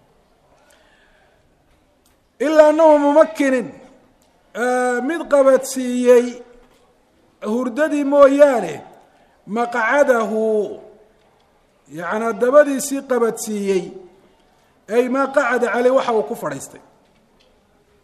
ilaa anahu mumakinin mid qabadsiiyey hurdadii mooyaane maqcadahu yacanaa dabadiisii qabadsiiyey ay maa qacada caley waxa uu ku fadhiistay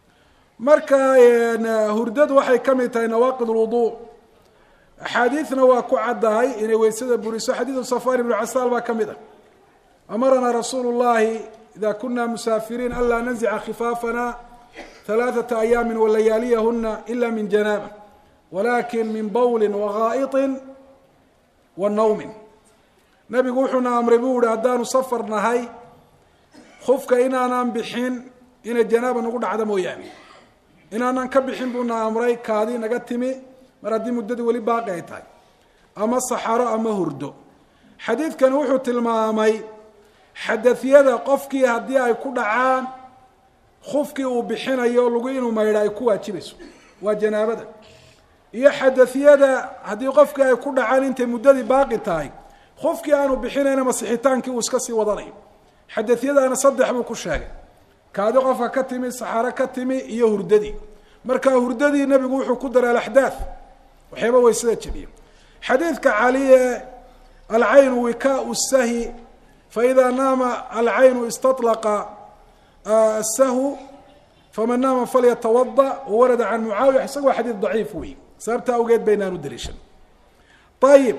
marka hurdadu waxay kamid tahay nawaaqid alwudu axaadiidna waa ku caddahay inay weysada buriso xadiidu safar ibnu casaal baa ka mid ah amaranaa rasuulu llahi ida kuna musaafiriin anlaa nanzica khifaafana halaaثata ayaami walayaaliyahuna ila min janaaba walakin min bawli wagaa'iطin wa nawmin nabigu wuxuuna amray buu ihi haddaanu safar nahay khufka inaanaan bixin inay janaaba nagu dhacdo mooyaane inaanaan ka bixin buuna amray kaadi naga timi mar haddii muddadii weli baaqi ay tahay ama saxaro ama hurdo xadiidkani wuxuu tilmaamay xadaثyada qofkii haddii ay ku dhacaan khufkii uu bixinayo lagu inuu maydho ay ku waajibayso waa janaabada iyo xadaثyada haddii qofkii ay ku dhacaan intay muddadii baaqi tahay khufkii aanu bixinayna masixitaankii uu iska sii wadanayo xadaثyadaana saddex buu ku sheegay kaadi qofka ka timi saxaro ka timi iyo hurdadii marka hurdadii nebigu wuxuu ku daray alaxdaaث waxyaaba weysada jebiya xadiidka caliye alcaynu wikaau sahi faida naama alcaynu istaطlaqa asahu faman naama falyatawada wawarada can mucaawiya isaga waa xadiid daciif wey sababta awgeed baynaan u daliishan ayib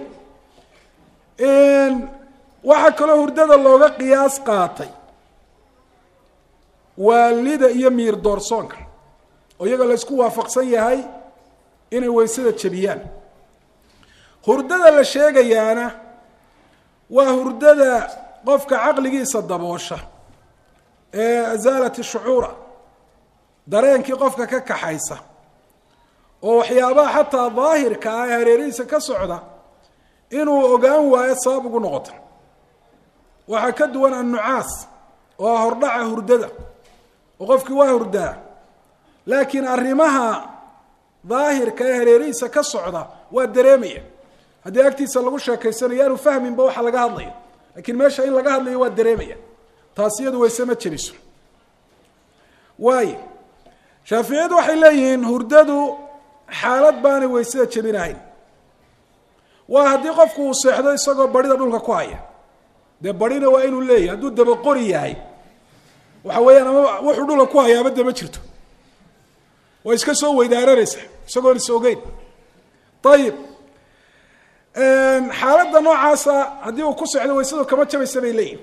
waxaa kaloo hurdada looga qiyaas qaatay waalida iyo miir doorsoonka oo iyaga la isku waafaqsan yahay inay weysada jebiyaan hurdada la sheegayaana waa hurdada qofka caqligiisa daboosha ee azaalati shucuura dareenkii qofka ka kaxaysa oo waxyaabaha xataa daahirka ah ee hareerihiisa ka socda inuu ogaan waayo sabab ugu noqoto waxaa ka duwan annucaas oo hordhaca hurdada oo qofkii waa hurdaa laakiin arrimaha daahirka ee hareerihiisa ka socda waa dareemaya haddii agtiisa lagu sheekaysanayo aanu fahminba waxa laga hadlayo laakiin meesha in laga hadlayo waa dareemaya taas iyadu wayse ma jebiso waayo shaaficiyadu waxay leeyihiin hurdadu xaalad baanay weysada jebinahayn waa haddii qofku uu seexdo isagoo barida dhulka ku haya dee barina waa inuu leeyahay hadduu dabaqori yahay waxa weeyaan ama wuxuu dhulka ku hayaaba dama jirto waa iska soo weydaaranaysa isagoon is ogeyn ayib xaaladda noocaasa haddii uu ku socdo weysadu kama jabaysa bay leeyihin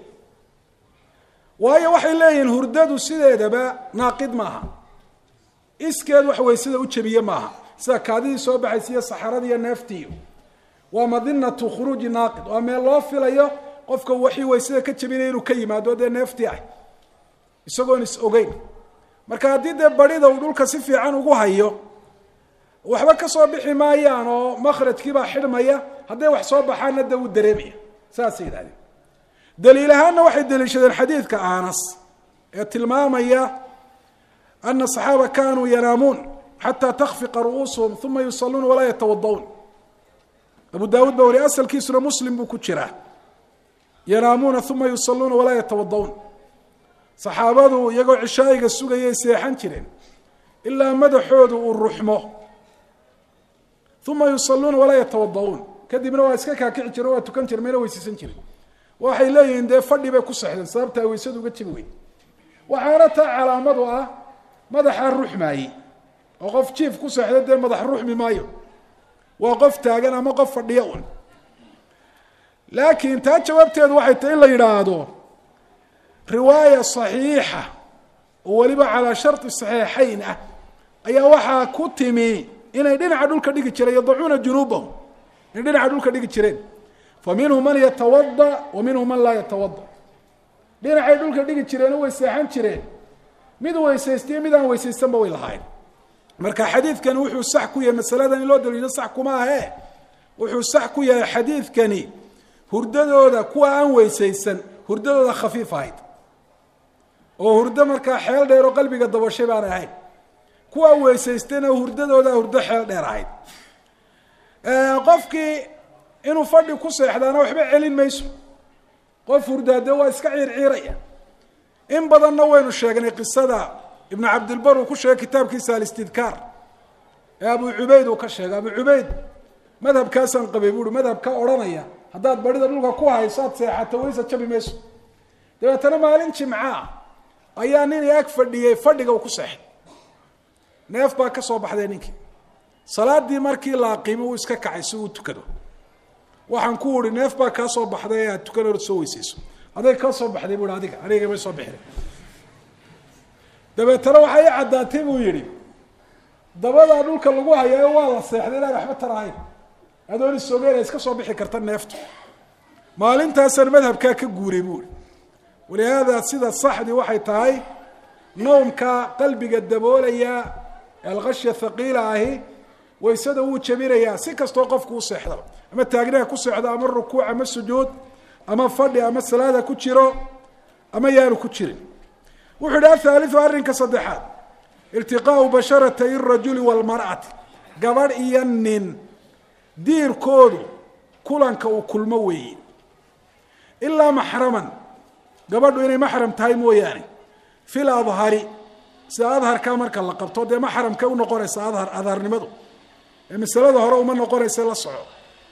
waayo waxay leeyihiin hurdadu sideedaba naaqid maaha iskeed wax weysada u jebiye maaha sida kaadidii soo baxaysa iyo saxaradii iyo neeftiiyo waa madinatu khuruuji naaqid waa meel loo filayo qofka waxii weysada ka jebinaya inuu ka yimaado dee neeftii ah isagoon is ogeyn marka haddii dee barida uu dhulka si fiican ugu hayo waxba ka soo bixi maayaan oo makhrajkiibaa xidhmaya hadday wax soo baxaanna dee wuu dareemaya saasay yidhahdeen daliil ahaanna waxay daliishadeen xadiidka anas ee tilmaamaya ana asaxaaba kanuu yanaamuun xataa takfiqa ru'uusuhum uma yusaluuna walaa yatawada'uun abu daawuud baa wari asalkiisuna muslim buu ku jiraa yanaamuuna uma yusaluuna walaa yatawada'uun saxaabadu iyagoo cishaa'iga sugayay seexan jireen ilaa madaxoodu uu ruxmo uma yusaluuna walaa yatawada'uun kadibna waa iska kaakici jireen waa tukan jireen mayna weysaysan jiren waxay leeyihiin dee fadhi bay ku sexdeen sababta ay weysadu uga jebi weyn waxaana taa calaamadu ah madaxaa ruxmaayey oo qof jiif ku seexda dee madax ruxmi maayo waa qof taagan ama qof fadhiya un laakiin taa jawaabteedu waxay tahay in la yidhaahdo riwaaya saxiixa oo weliba calaa sharti saxiixayn ah ayaa waxaa ku timi inay dhinaca dhulka dhigi jireen yadacuuna junuubahum inay dhinaca dhulka dhigi jireen fa minhum man yatawada wa minhum man laa yatawada dhinacay dhulka dhigi jireen way seexan jireen mid weysaystiyo mid aan weysaystanba way lahaayeen marka xadiidkani wuxuu sax ku yahay masaladan in loo daliilo sax kuma ahe wuxuu sax ku yahay xadiidkani hurdadooda kuwa aan weysaysan hurdadooda khafiif ahayd oo hurdo markaa xeel dheer oo qalbiga dabashay baan ahayn kuwa weysaystayna hurdadooda hurdo xeel dheer ahayd qofkii inuu fadhi ku seexdaana waxba celin mayso qof hurdaade waa iska ciirciiraya in badanna waynu sheegnay qisada ibnu cabdilbar uu ku sheegay kitaabkiisa alistidkaar ee abu cubayd uu ka sheegay abu cubayd madhabkaasaan qabay buuhi madhabkaa odhanaya haddaad barida dhulka ku hayso aad seexato waysa jabi mayso dabeetana maalin jimca ah ayaa nin ag fadhiyey fadhiga uu ku seexay neef baa ka soo baxday ninkii salaadii markii la qiimo uu iska kacay si uu tukado waxaan ku wuri neef baa ka soo baxday aad tukano soo weysayso aday ka soo baxday buu adiga aniga ma soo bixin dabeetana waxay cadaatay buu yiri dabada dhulka lagu hayo waa la seexday ilaa waxba tarahay adoon Soomaaliya iska soo bixi karta neeftu maalintaas madhabka ka guuray buu walaada sida saxdi waxay tahay noomka qalbiga daboolaya alghashya thaqila ahi waysada uu jabiraya si kasto qofku u seexdo ama taagnaha ku seexdo ama rukuuc ama sujuud ama fadhi ama salaada ku jiro ama yaanu ku jirin wuxuu dhaaf thalithu arrinka saddexaad iltiqaa'u basharatay ar-rajuli wal mar'ati gabadh iyo nin diirkoodu kulanka uu kulmo weeyay ilaa mahraman gabadhu inay mahram tahay mooyaane fil adhari si adharka marka la qabto de mahramka u noqonaysa adhar adharnimadu ee misalada hore uma noqonaysa la soco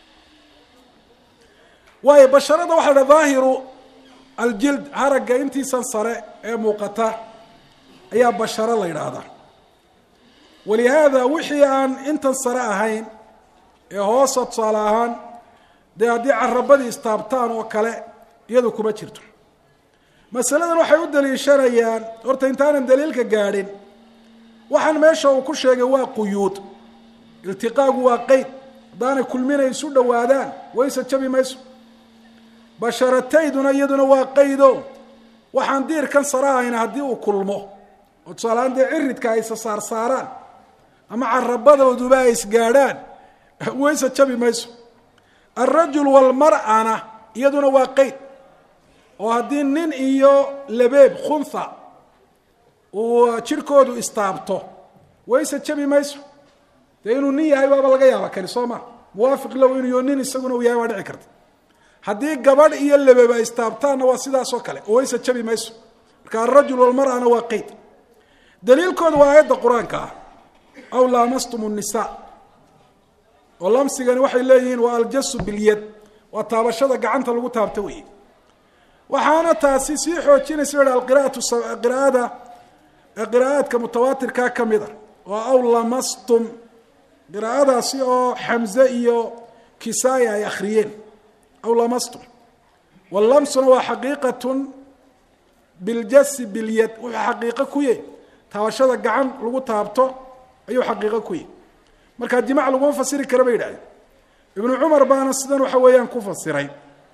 way basharada waxa la dhaahiru aljild haraga intiisan sare ee muuqata ayaa bashara la yiraahdaa walihada wixii aan intan sare ahayn ee hoos salahan de hadii carabadii istaabtaan oo kale iyadu kuma jirto masaladan waxay u daliishanayaan horta intaanan daliilka gaadhin waxaan meesha uu ku sheegay waa quyuud iltiqaagu waa qayd daana kulminay isu dhawaadaan waysa jabi mayso basharatayduna iyaduna waa qaydo waxaan diirkan saraayna hadii uu kulmo oo salaande ciridka ay saar saaraan ama carabadooduba ay isgaadhaan waysa jabi mayso الرجل والمرأة يدنا واقيد وهذين نين إيو لبيب خنثى وشركودو استابطو ويسا تشبي مايسو تينو نية هاي بابا لغايا وكالي صوما موافق لو إنو يونين يساقونو وياي وادعي كرت هذين قبال إيو اللبيب استابطان واسيدا سوكالي ويسا تشبي مايسو كان الرجل والمرأة واقيد دليل كود وايد القرآن كا أو لامستم النساء ولمسيغان waxay leeyihiin waa aljasu bil yad wa taabashada gacanta lagu taabto weey waxaana taasi si xoojinaysa qiraa'atu qiraa'ada qiraa'adka mutawaatirka kamida waa aw lamastum qiraa'ada si oo hamza iyo kisaaya ay akhriyeen aw lamastum wallamsu waa haqiiqatun bil jas bil yad wa haqiiqa ku yey taabashada gacan lagu taabto ayuu haqiiqa ku yey marka jimaac lagu fasiri karo bay yiraahdeen ibn umar baana sidan waxa weeyaan ku fasiray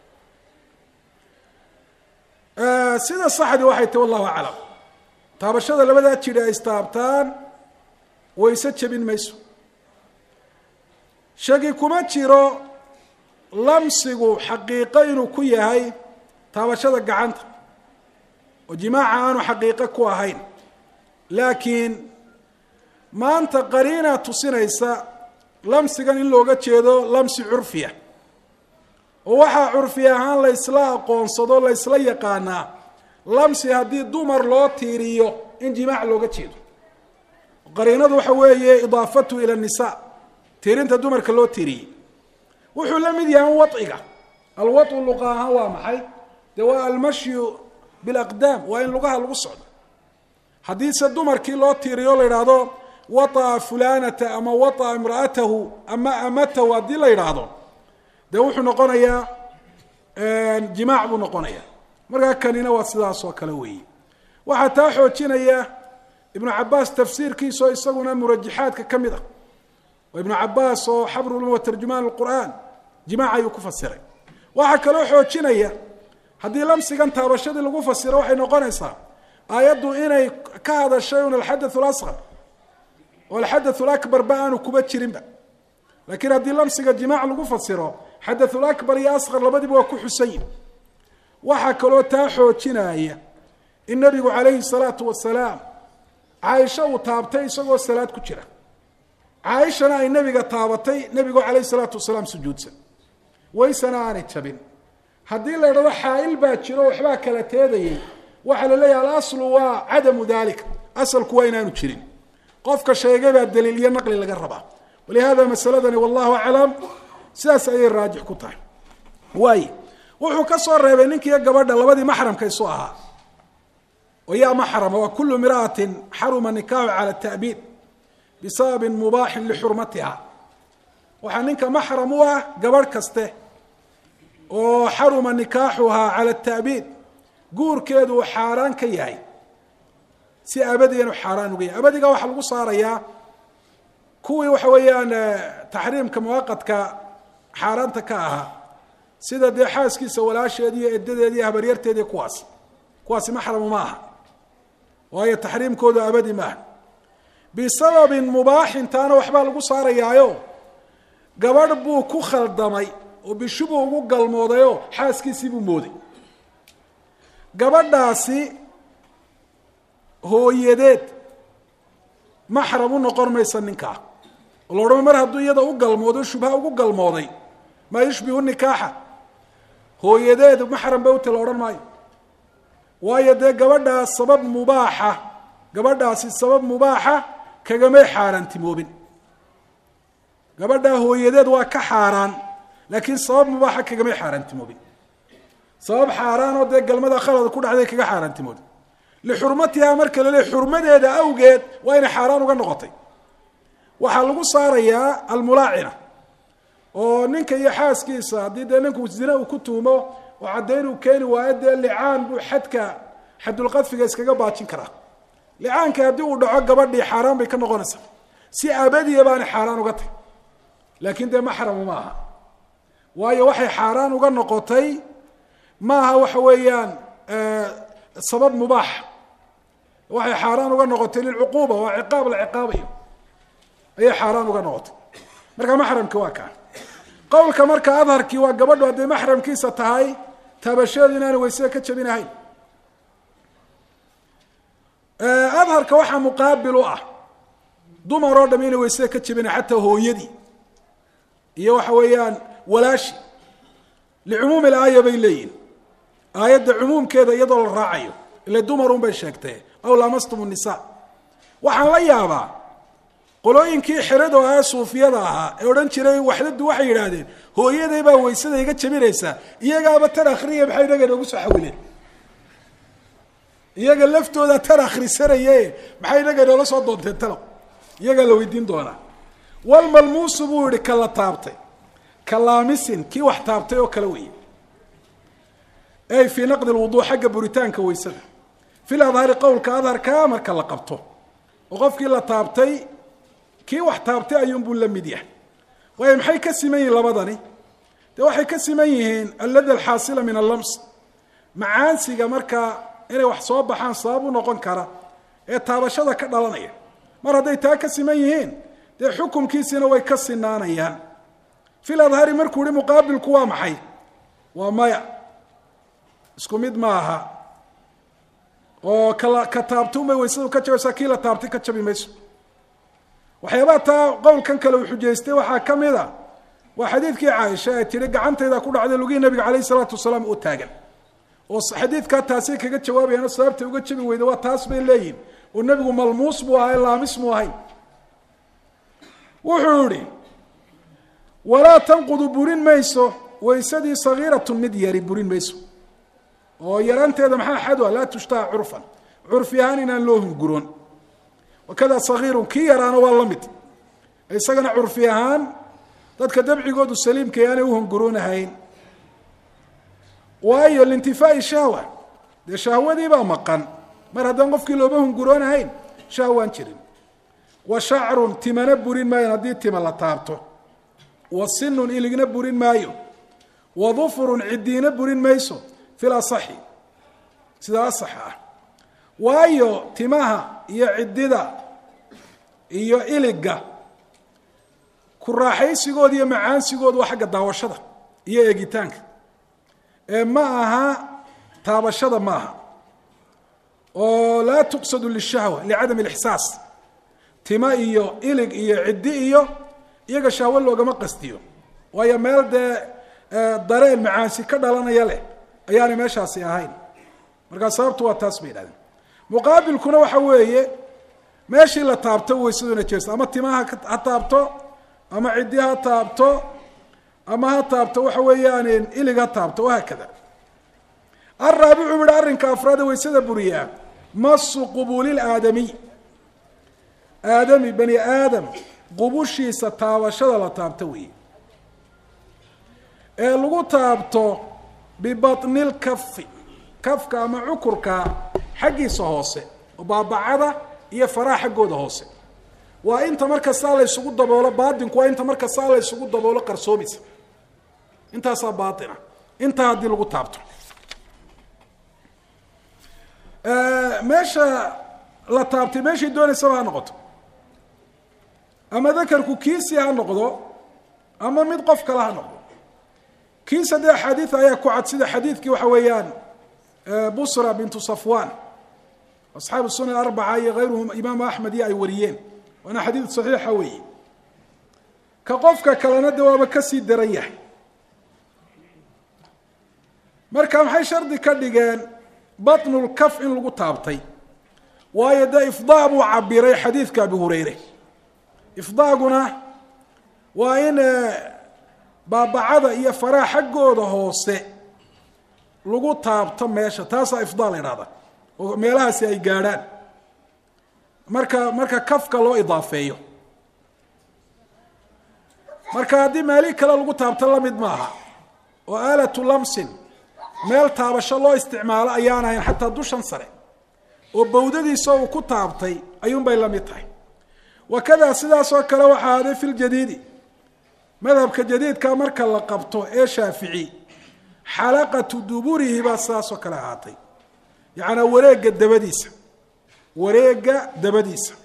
ee sida saxdi waxay tahay wallahu a'lam taabashada labada jira istaabtaan waysa jabin mayso shaqi kuma jiro lamsigu xaqiiqo inuu ku yahay taabashada gacanta oo jimaaca aanu xaqiiqo ku ahayn laakiin maanta qariina tusinaysa lamsigan in looga jeedo lamsi curfiya oo waxa curfi ahaan la isla aqoonsado la isla yaqaana lamsi hadii dumar loo tiiriyo in jimaac looga jeedo qariinadu waxa weeye idaafatu ila nisaa tiirinta dumarka loo tiiriyay wuxuu la mid yahay wadciga alwatu luqaha waa maxay dawa almashi bil aqdam waa in lugaha lagu socdo hadii se dumarkii loo tiiriyo la yiraahdo وطأ فلانة أما وطأ امرأته أما أمته ودي لا يرادون ده وحنا نقولنا جماع ونقولنا مرة كان ينوى سلاس وكلوي وحتى حوتشنا يا ابن عباس تفسير كيسو يسوون مرجحات ككمدة وابن عباس حبر وترجمان القرآن جماع يكفى السر وحكى له حوتشنا يا هذه لمس كان تابشد اللي كفى السر وحنا نقولنا صار آياته إنه كهذا الشيء من الحدث الأصغر والحدث الأكبر بان وكبت شريمبا لكن هذه لمسة الجماع اللي فسره حدث الأكبر يا أصغر لبدي بوكو حسين وحكى له تاحو تشناية النبي عليه الصلاة والسلام عائشة وطابتي سوى الصلاة كتيرة عائشة أنا النبي طابتي النبي عليه الصلاة والسلام سجود سن ويسنا عن التبين هذه اللي روحها الباتشر وحبا كالتيدي وحل لي الأصل وعدم ذلك أصل كوينان وتشرين قفك شيء بقى الدليل ينقل اللي قربه ولهذا مسألة والله أعلم ساس أي الراجح كتاه واي وحو كسر ريبينك يا جبار لبدي محرم كيسوها ويا محرم وكل امرأة حرم النكاح على التأبيد bisababin mubaaxin lixurmatiha waxaa ninka maxram u ah gabadh kaste oo xaruma nikaaxuhaa cala ata'biid guurkeedu uu xaaraan ka yahay si abadiyan u xaaraan uga yahay abadiga waxaa lagu saarayaa kuwii waxa weeyaan taxriimka muwaqadka xaaraanta ka ahaa sida dee xaaskiisa walaasheed iyo edadeed iyo habaryarteed iyo kuwaas kuwaasi maxramu ma aha waayo taxriimkoodu abadi maaha bisababin mubaaxin taana waxbaa lagu saarayaayo gabadh buu ku khaldamay oo bishubuu ugu galmoodayoo xaaskiisii buu mooday gabadhaasi hooyadeed maxram u noqon maysa ninkaa oo la odhan mar hadduu iyada u galmoodo shubha ugu galmooday maa yushbihu nikaaxa hooyadeed maxram ba uta la odhan maayo waayo dee gabadhaas sabab mubaaxa gabadhaasi sabab mubaaxa kagamay xaaraantimoobin gabadhaa hooyadeed waa ka xaaraan laakiin sabab mubaaxa kagamay xaaraantimoobin sabab xaaraan oo dee galmada khalada ku dhacday kaga xaaraantimoobin lixurmatihaa marka la leey xurmadeeda awgeed waa inay xaaraan uga noqotay waxaa lagu saarayaa almulaacina oo ninka iyo xaaskiisa haddii dee ninku zina uu ku tuumo oo caddayn uu keeni waayo dee licaan buu xadka xadulqadfiga iskaga baajin karaa licaanka haddii uu dhaco gabadhii xaaraan bay ka noqonaysaa si abadiya baana xaaraan uga tay laakiin dee maxramu ma aha waayo waxay xaaraan uga noqotay maaha waxa weeyaan sabab mubaax waxay xaaraan uga noqotay lilcuquuba waa ciqaab la ciqaabayo ayay xaaraan uga noqotay marka maxramki waa kaa qowlka marka adharkii waa gabadhu hadday maxramkiisa tahay taabasheedu inaana weysada ka jabinahayn adharka waxaa muqaabil u ah dumar oo dham inay weysada ka jabinahay xataa hooyadii iyo waxa weeyaan walaashi licumuumi ilaaya bay leeyihin aayadda cumuumkeeda iyadoo la raacayo ila dumarun bay sheegtee aw lamastum nisa waxaan la yaabaa qolooyinkii xerada ahaa suufiyada ahaa ee odhan jiray waxdadu waxay yidhaahdeen hooyaday baa weysada iga jabinaysaa iyagaaba tan akhriya maxay inaga noogu soo xawileen iyaga laftooda tan akhrisanaye maxay inaga noola soo doonteen talow iyagaa la weydiin doonaa walmalmuusu buu yihi ka la taabtay ka laamisin kii wax taabtay oo kale weeye ay fii naqdi lwuduu xagga buritaanka weysada fil adhari qowlka adharka marka la qabto oo qofkii la taabtay kii wax taabtay ayuunbuu la mid yahay waayo maxay ka siman yihiin labadani dee waxay ka siman yihiin allada alxaasila min allams macaansiga markaa inay wax soo baxaan sabab u noqon kara ee taabashada ka dhalanaya mar hadday taa ka siman yihiin dee xukumkiisina way ka sinaanayaan fil adhari markuu yihi muqaabilku waa maxay waa maya isku mid ma aha oo kala ka taabto unbay weysadu ka jabaysaa kii la taabtay ka jabi mayso waxyaabaha taa qowlkan kale uu xujaystay waxaa ka mid a waa xadiidkii caaisha ay tihi gacantayda ku dhacday lugihii nabiga calayhi salaatu wasalaam oo taagan oo xadiidkaa taasay kaga jawaabayaan oo sababtay uga jabi weyda waa taas bay leeyihin oo nebigu malmuus buu ahay laamis muu ahayn wuxuu yihi walaa tanqudu burin mayso weysadii sagiiratun mid yari burin mayso oo yaraanteeda maxaa xadu ah laa tushtaha curfan curfi ahaan inaan loo hunguroon wakada sagiirun kii yaraana waa la mid isagana curfi ahaan dadka dabcigoodu saliimka aanay uhunguroonahayn waayo lintifaai shahwa dee shahwadii baa maqan mar haddaan qofkii looba hunguroonahayn shahwaan jirin wa shacrun timana burin maayo haddii tima la taabto wa sinun iligna burin maayo wa dufurun cidiina burin mayso fil asaxi sida asaxa ah waayo timaha iyo ciddida iyo iliga ku raaxaysigooda iyo macaansigooda waa xagga daawashada iyo eegitaanka ee ma aha taabashada ma aha oo laa tuqsadu lishahwa licadam alixsaas tima iyo ilig iyo ciddi iyo iyaga shahwo loogama qastiyo waayo meel dee dareen macaansi ka dhalanaya leh ayaanay meeshaasi ahayn markaa sababtu waa taas bay yidhahdeen muqaabilkuna waxa weeye meeshii la taabto weysaduna jeesto ama timaha ha taabto ama ciddi ha taabto ama ha taabto waxa weeyaan ilig ha taabto wahaakada araabicu yihi arrinka afraada weysada buriyaa masu qubuuli aadamiy aadami bani aadam qubushiisa taabashada la taabto weeye ee lagu taabto bibatnil kafi kafka ama cukurka xaggiisa hoose oo baabacada iyo faraha xaggooda hoose waa inta marka saa la isugu daboolo baadinku waa inta marka saa la isugu daboolo qarsoomaysa intaasaa baatina intaa haddii lagu taabto meesha la taabtay meeshay doonaysaba ha noqoto ama dakarku kiisii ha noqdo ama mid qof kale ha noqdo kiisa dee axaadiid ayaa ku cad sida xadiidkii waxa weeyaan busra bintu safwan asxaabu sunan arbaca iyo hayruhum imaam axmed iyo ay wariyeen waana xadiid saxiixa weeye ka qofka kalena de waaba kasii daran yahay marka maxay shardi ka dhigeen batnulkaf in lagu taabtay waayo dee ifdaa buu cabiray xadiidka abi hureyre ifdaaguna waa in baabacada iyo faraha xaggooda hoose lagu taabto meesha taasaa ifdaa la idhahda oo meelahaasi ay gaadhaan marka marka kafka loo idaafeeyo marka haddii meeli kale lagu taabto lamid maaha oo aalatu lamsin meel taabasho loo isticmaalo ayaan ahayn xataa dushan sare oo bawdadiisa uu ku taabtay ayuun bay la mid tahay wakadaa sidaasoo kale waxaa ahaaday fi ljadiidi madhabka jadiidka marka la qabto ee shaafici xalaqatu duburihi baa sidaasoo kale ahaatay yacnaa wareegga dabadiisa wareegga dabadiisa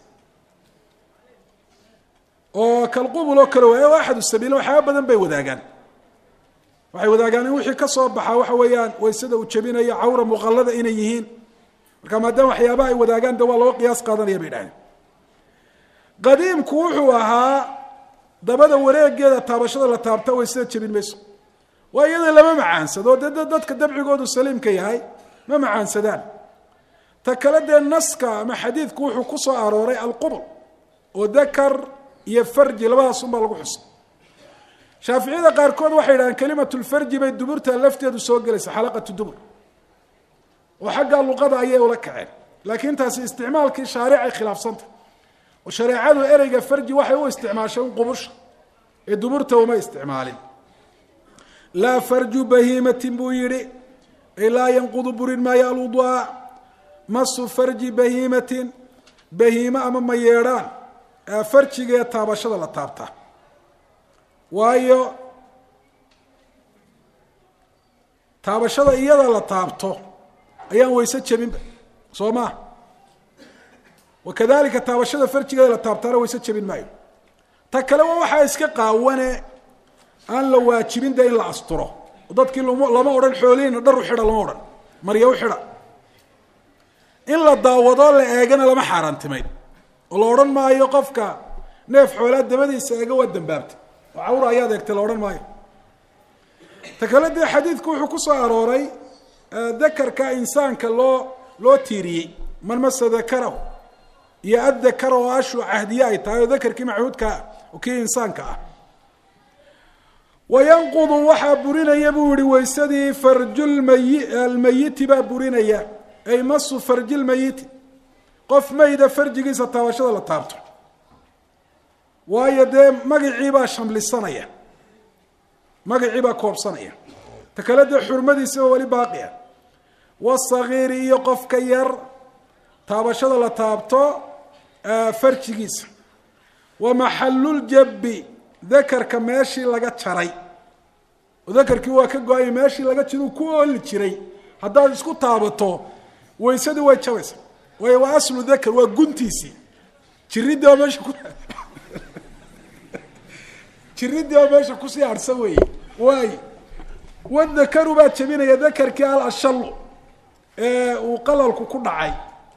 oo kalqubul oo kale waay o axadu sabiil waxyaaba badan bay wadaagaan waxay wadaagaan in wixii ka soo baxaa waxa weeyaan waysada uu jabinayo cawra muqallada inay yihiin marka maadaama waxyaabaha ay wadaagaan de waa loo qiyaas qaadanaya bay dhahdeen qadiimku wuxuu ahaa dabada wareegeeda taabashada la taabta waysada jabin mayso waa iyada lama macaansado dee dadka dabcigoodu saliimka yahay ma macaansadaan ta kale dee naska ama xadiidku wuxuu ku soo arooray alqubul oo dakar iyo farji labadaas unbaa lagu xusay shaaficiyada qaarkood waxay yidhahdeen kalimatulfarji bay duburta lafteedu soo gelaysa xalaqatu dubur oo xagga luqada ayay ula kaceen laakiin taasi isticmaalkii shaaricay khilaafsanta oo shareecadu ereyga farji waxay u isticmaashay un qubusha ee duburta uma isticmaalin laa farju bahiimatin buu yidhi ay laa yanqudu burin maayo alwudu'a masu farji bahiimatin bahiime ama ma yeedhaan farjigee taabashada la taabtaa waayo taabashada iyada la taabto ayaan wayse jabinba soo maa wakadalika taabashada farjigeeda la taabtaana wayse jabin maayo ta kale waa waxaa iska qaawane aan la waajibin de in la asturo dadkii lama odhan xoolihiina dhar u xidha lama odhan marya u xidha in la daawadoo la eegana lama xaaraantimayn oo la odhan maayo qofka neef xoolaa dabadiisa eega waa dambaabtay oo cawra ayaad eegtay la odhan maayo ta kale dee xadiidku wuxuu ku soo arooray dakarka insaanka loo loo tiiriyey man masa dakarahu iyo addakara oo ashu cahdiye ay tahay oo dakarkii machuudkaa oo kii insaanka ah wayanqudu waxaa burinaya buu yihi waysadii farjulmayi almayiti baa burinaya ay masu farjilmayiti qof mayda farjigiisa taabashada la taabto waayo dee magacii baa shamlisanaya magacii baa koobsanaya ta kale dee xurmadiisa oo weli baaqi ah wasagiiri iyo qofka yar taabashada la taabto farjigiisa wa maxaluljabbi dakarka meeshii laga jaray oo dakarkii waa ka go-ay meeshii laga jiro ku ooli jiray haddaad isku taabato waysadii way jabaysa waayo waa aslu dakar waa guntiisii jiridii oo meesha ku jiridii oo meesha kusii harsan weeye waay wadakaru baa jabinaya dakarkii al ashallu ee uu qalalku ku dhacay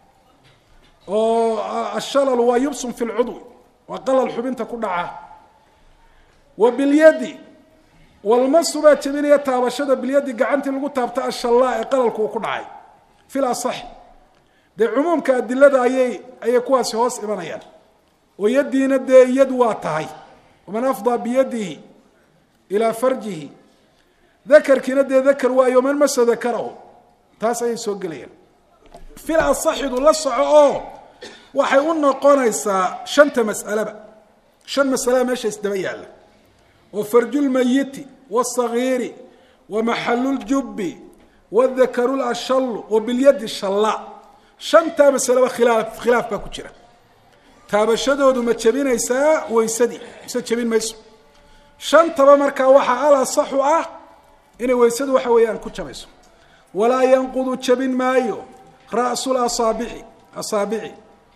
oo ashalalu waa yubsun fi lcudwi waa qalal xubinta ku dhaca wa bilyadi walmasu baa jabinaya taabashada bilyadi gacantii lagu taabta ashallaa ee qalalku uu ku dhacay fil asaxi dee cumuumka adilada ayay ayay kuwaasi hoos imanayaan oo yadiina dee yad waa tahay waman afdaa biyadihi ilaa farjihi dakarkiina dee dakar waayo man masa dakarahu taas ayay soo gelayaan fil asaxidu la soco oo waxay u noqonaysaa shanta mas'alaba shan mas'ala meesha isdaba yaalla oo farjul mayiti wasagiiri wamaxalul jubbi wadhakaru lashallu wabilyadi shalla shantaa masalaba khilaaf khilaaf baa ku jira taabashadoodu ma jebinaysaa weysadii mise jebin mayso shantaba markaa waxaa al asaxu ah inay weysadu waxa weeyaan ku jabayso walaa yanqudu jabin maayo ra'su lasaabici asaabici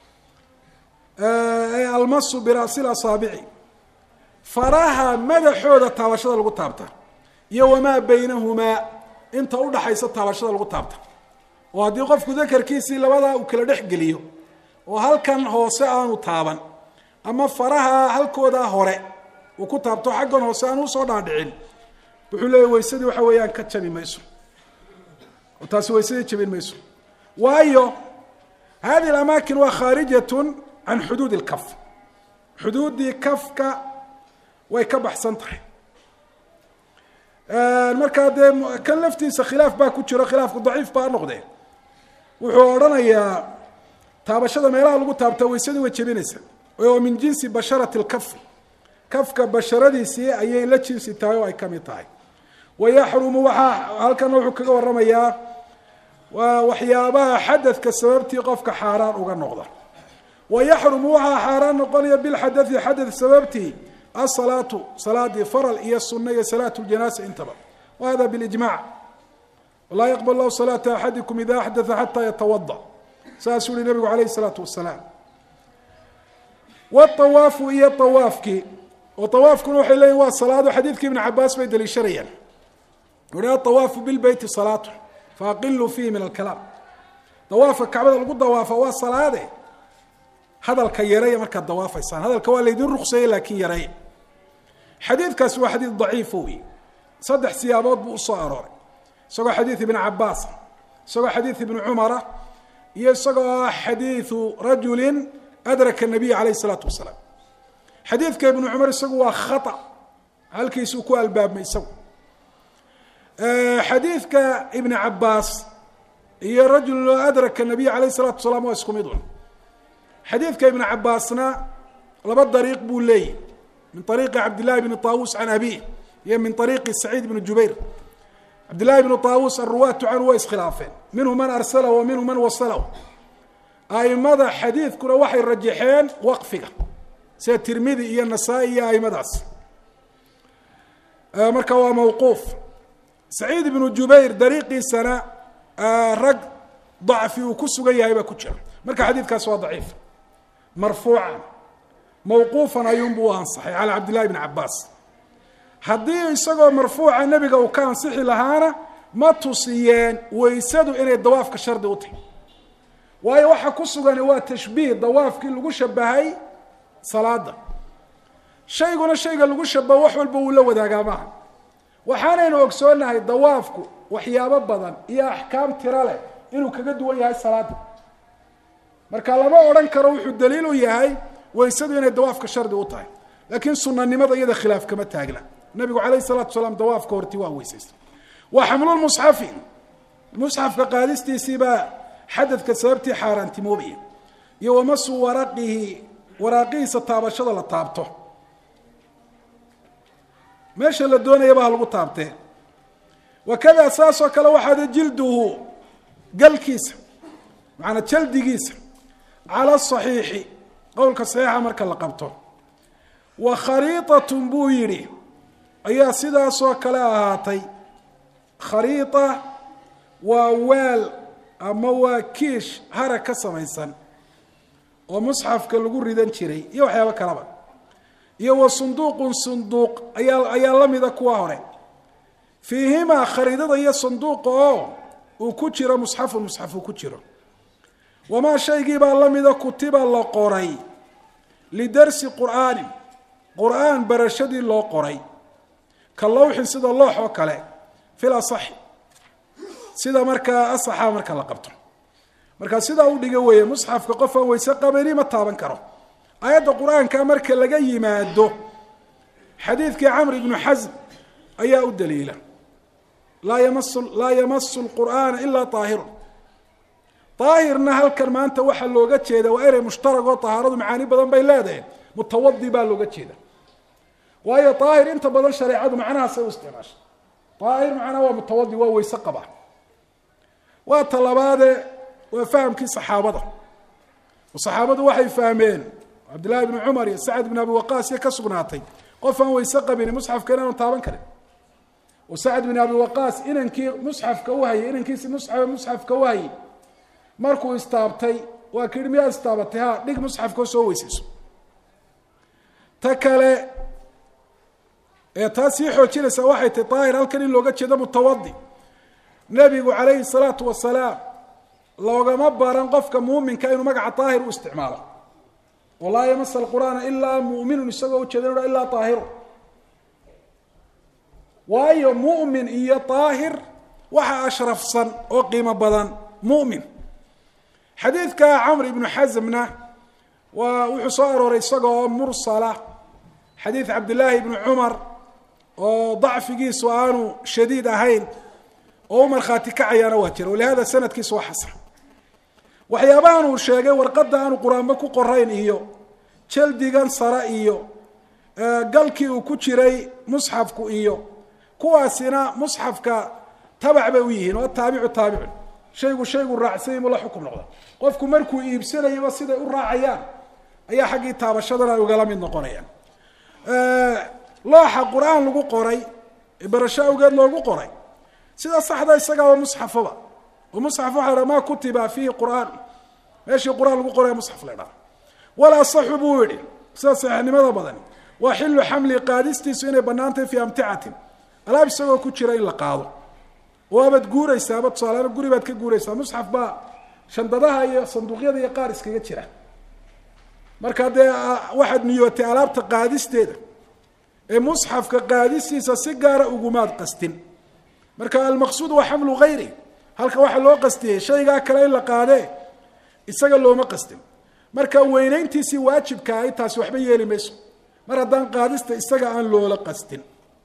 almasu bira'si lasaabici faraha madaxooda taabashada lagu taabta iyo wamaa baynahumaa inta udhaxaysa taabashada lagu taabta oo haddii qofku dakarkiisii labadaa uu kala dhex geliyo oo halkan hoose aanu taaban ama faraha halkoodaa hore uu ku taabto xaggan hoose aan usoo dhaadhicin wuxuu leeyahy weysadii waxa weeyaan ka jabi mayso oo taasi weysadii jabin mayso waayo hadihi اlamaakin waa khaarijatun can xuduud اlkaf xuduuddii kafka way ka baxsan tahay markaa dee kan laftiisa khilaaf baa ku jiro khilaafku daciif baa noqdee wuxuu odhanayaa taabashada meelaha lagu taabta weysadii way jebinaysa oo min jinsi basharati اlkafi kafka basharadiisii ayay la jinsi tahay oo ay kamid tahay wayaxrumu waxaa halkana wuxuu kaga waramayaa waa waxyaabaha xadadka sababtii qofka xaaraan uga noqda wayaxrumu waxaa xaaraan noqonaya bilxadai xadad sababtii asalaatu salaadii faral iyo sunna iyo salaat ljanaasa intaba wahada bilijmac walaa yaqbal lahu salaata axadikum ida axdaa xataa yatawada saasuu yihi nabigu alayh الsalaatu wasalaam wاطawaafu iyo awaafkii oo awaafkuna waxay leeyihin waa salaado xadiidkii ibn cabaas bay daliishanayaan uhi aawaafu bilbeyti salaatu faaqiluu fiihi min alkalaam dawaafka kacbada lagu dawaafa waa salaade hadalka yareeya markaad dawaafaysaan hadalka waa laydin ruqseeye laakiin yareeya xadiidkaasi waa xadiid daciifo wey saddex siyaabood buu usoo arooray isagoo xadiid ibn cabaas isagoo xadiid ibn cumara iyo isagoo xadiidu rajuli adraka nabiy alayh الsalaatu wasalaam xadiidka ibnu cumar isagu waa khata halkiisuu ku albaabmay isagu xadiidka ibn cabaas iyo rajul adraka nabiy alayh الsalaatu wasalaam waa isku mid un xadiidka ibn cabaasna laba dariiq buu leeyahy min ariiqi cabdillahi bni طaawus can abih iyo min ariiqi saciid bni jubayr cabdillahi bni طaawus aruwaatu canhu way iskhilaafeen minhu man arsala wa minhu man wasalahu aimada xadiidkuna waxay rajaxeen waqfiga sida tirmidi iyo nasaa-i iyo aimadaas marka waa mawquuf saciid ibnu jubayr dariiqiisana rag dacfi uu ku sugan yahay baa ku jira marka xadiidkaas waa daciif marfuucan mawquufan ayuunbuu ansaxay cala cabdillahi bni cabaas haddii isagoo marfuuca nebiga uu ka ansixi lahaana ma tusiyeen weysadu inay dawaafka shardi u tahay waayo waxa ku sugani waa tashbiih dawaafkii lagu shabahay salaada shayguna shayga lagu shabaho wax walba wuu la wadaagaa maaha waxaanaynu ogsoonahay dawaafku waxyaabo badan iyo axkaam tiro leh inuu kaga duwan yahay salaada marka lama odhan karo wuxuu daliil u yahay weysadu inay dawaafka shardi u tahay laakiin sunanimada iyada khilaaf kama taagna nabigu alayh الsalaatu wasalaam dawaafka horti waa weysaystay waa xamlulmusxafi musxafka qaadistiisiibaa xadadka sababtii xaaraantimoobaya iyo wamasu waraqihi waraaqihiisa taabashada la taabto meesha la doonayaba ha lagu taabtee wakada saasoo kale waxaada jilduhu galkiisa macanaa jaldigiisa cala asaxiixi qowlka saxiixa marka la qabto wa khariitatun buu yidhi ayaa sidaasoo kale ahaatay khariita waa weel ama waa kiish harag ka samaysan oo musxafka lagu ridan jiray iyo waxyaabo kaleba iyo wa sunduuqun sunduuq ayaa ayaa la mida kuwa hore fiihimaa khariidada iyo sanduuqa oo uu ku jiro musxafun musxaf uu ku jiro wamaa shaygiibaa la mida kutiba la qoray lidarsi qur'aanin qur'aan barashadii loo qoray ka lawxin sida loox oo kale fil asaxi sida markaa asaxa marka la qabto marka sidaa u dhiga weeye musxafka qof aan weyse qabani ma taaban karo aayadda qur-aanka marka laga yimaado xadiidkii camr ibnu xasm ayaa u daliila laa yamasu laa yamasu lqur'aana ilaa taahirun daahirna halkan maanta waxa looga jeeda waa erey mushtarag oo tahaaradu macaani badan bay leedahay mutawadi baa looga jeeda waayo daahir inta badan shareecadu macnahaas ay u isticmaashay daahir macnaha waa mutawadi waa weyse qaba waa talabaade waa fahamkii saxaabada saxaabadu waxay fahmeen cabdillaahi ibnu cumar iyo sacad ibn abi waqaas iyo ka sugnaatay qof aan weyse qabin musxafka inaanu taaban karin oo sacad ibn abi waqaas inankii musxafka u hayay inankiisi musxaf musxafka u hayay markuu istaabtay waa kii miyaa istaabatay ha dhig musxafka soo weysayso ta kale ee taasi xoojinaysa waxay tahay daahir halkan in looga jeedo mutawadi nabigu calayhi salaatu wasalaam loogama baran qofka muuminka inuu magaca daahir u isticmaalo walaa yamasa alqur'aana ilaa mu'minun isagoo ujeeda ilaa daahiru waayo mu'min iyo daahir waxa ashrafsan oo qiimo badan mu'min xadiidka camr ibnu xasmna waa wuxuu soo arooray isagoo mursala xadiid cabdillaahi ibnu cumar oo dacfigiisu aanu shadiid ahayn oo u markhaati kacayaana waa jira walihada sanadkiisu waa xasan waxyaabahan uu sheegay warqadda aanu qur-aanba ku qorayn iyo jaldigan sare iyo galkii uu ku jiray musxafku iyo kuwaasina musxafka tabac bay u yihiin oo taabicu taabicun shaygu shaygu raacsan ma la xukum noqda qofku markuu iibsanayaba siday u raacayaan ayaa xaggii taabashadana ay ugala mid noqonayaan looxa qur-aan lagu qoray barasho awgeed loogu qoray sida saxda isagaa waa musxafaba oo musxaf waxaa la maa kutiba fiihi qur'aan meeshii qur-aan lagu qoraya musxaf la dhaha walaa saxu buu yidhi sida saxiixnimada badan waa xillu xamli qaadistiisu inay bannaantahay fii amticatin alaab isagoo ku jira in la qaado waabaad guuraysaaba tusaaleana guri baad ka guuraysaa musxaf baa shandadaha iyo sanduuqyada iyo qaar iskaga jira marka dee waxaad niyootay alaabta qaadisteeda ee musxafka qaadistiisa si gaara ugumaad qastin marka almaqsuud waa xamlu hayri halka waxaa loo qastiyey shaygaa kale in la qaadee isaga looma qastin marka weynayntiisii waajibka ahay taasi waxba yeeli mayso mar haddaan qaadista isaga aan loola qastin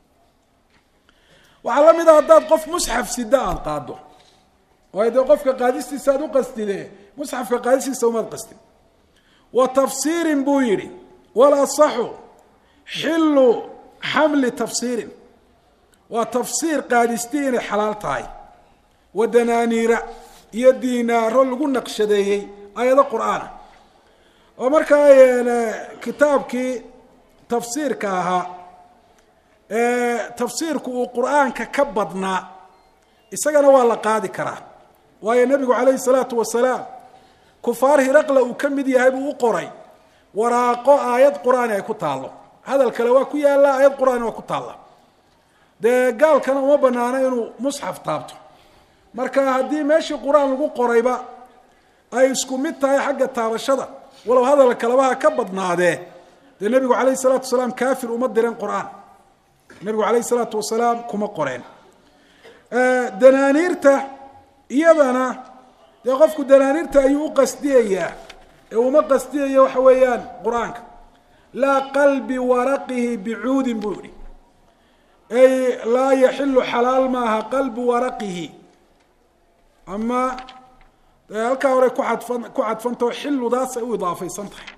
waxaa la mid a haddaad qof musxaf sida aada qaado waayo dee qofka qaadistiisa aad u qastide musxafka qaadistiisa umaad qastin wa tafsiirin buu yidhi walasaxu xillu xamli tafsiirin waa tafsiir qaadistii inay xalaal tahay wa danaaniira iyo diinaaro lagu naqshadeeyey ayado qur-aana oo markaa kitaabkii tafsiirka ahaa tafsiirku uu qur-aanka ka badnaa isagana waa la qaadi karaa waayo nebigu calayhi salaatu wasalaam kufaar hiraqla uu ka mid yahay buu u qoray waraaqo aayad qur-aani ay ku taallo hadal kale waa ku yaalla aayad qur-aani waa ku taalla dee gaalkana uma banaano inuu musxaf taabto marka haddii meeshii qur-aan lagu qorayba ay isku mid tahay xagga taabashada walow hadal kalabaha ka badnaadee dee nebigu calayhi salaatu wasalaam kaafir uma diren qur-aan nebigu calayhi salaatu wasalaam kuma qoreen danaaniirta iyadana dee qofku danaaniirta ayuu u qasdiyayaa ee uma qasdiyayo waxa weeyaan qur-aanka laa qalbi waraqihi bicuudin buu yihi ay laa yaxilu xalaal maaha qalbu waraqihi ama halkaa hore ku cadfan ku cadfantao xiludaas ay u idaafaysan tahay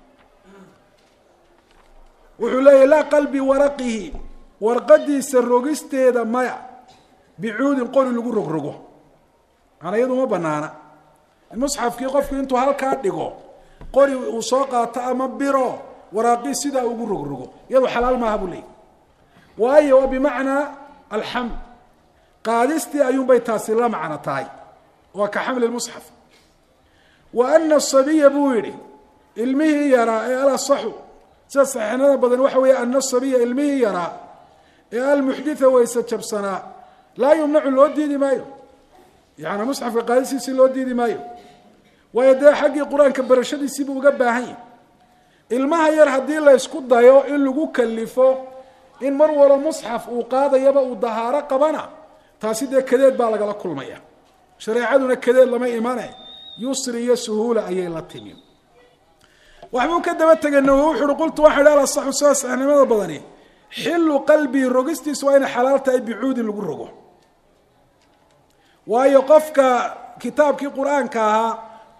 wuxuu leeyahy laa qalbi waraqihi warqadiisa rogisteeda maya bicuudin qori lagu rogrogo maana iyadu ma banaana musxafkii qofku intuu halkaa dhigo qori uu soo qaato ama biro waraaqii sidaa ugu rogrogo iyadu xalaal maaha buu leeyahy waayo waa bimacnaa alxaml qaadistii ayuunbay taasi la macno tahay waa ka xamli musxaf wa ana asabiya buu yidhi ilmihii yaraa ee alasaxu sida saxiixnimada badan waxa weeye ana asabiya ilmihii yaraa ee almuxditha wayse jabsanaa laa yumnacu loo diidi maayo yaani musxafka qaadisiisii loo diidi maayo waayo dee xaggii qur-aanka barashadiisii buu uga baahan yahay ilmaha yar haddii la ysku dayo in lagu kalifo in mar walo musxaf uu qaadayaba uu dahaaro qabana taasi dee kadeed baa lagala kulmaya shareecaduna kadeed lama imane yusri iyo suhuula ayay la timi waxbuu ka daba tegay nawowi wuxu uhi qultu waxaa idhi alasaxu sida saxnimada badani xillu qalbii rogistiisu waa inay xalaal tahay bicuudin lagu rogo waayo qofka kitaabkii qur-aanka ahaa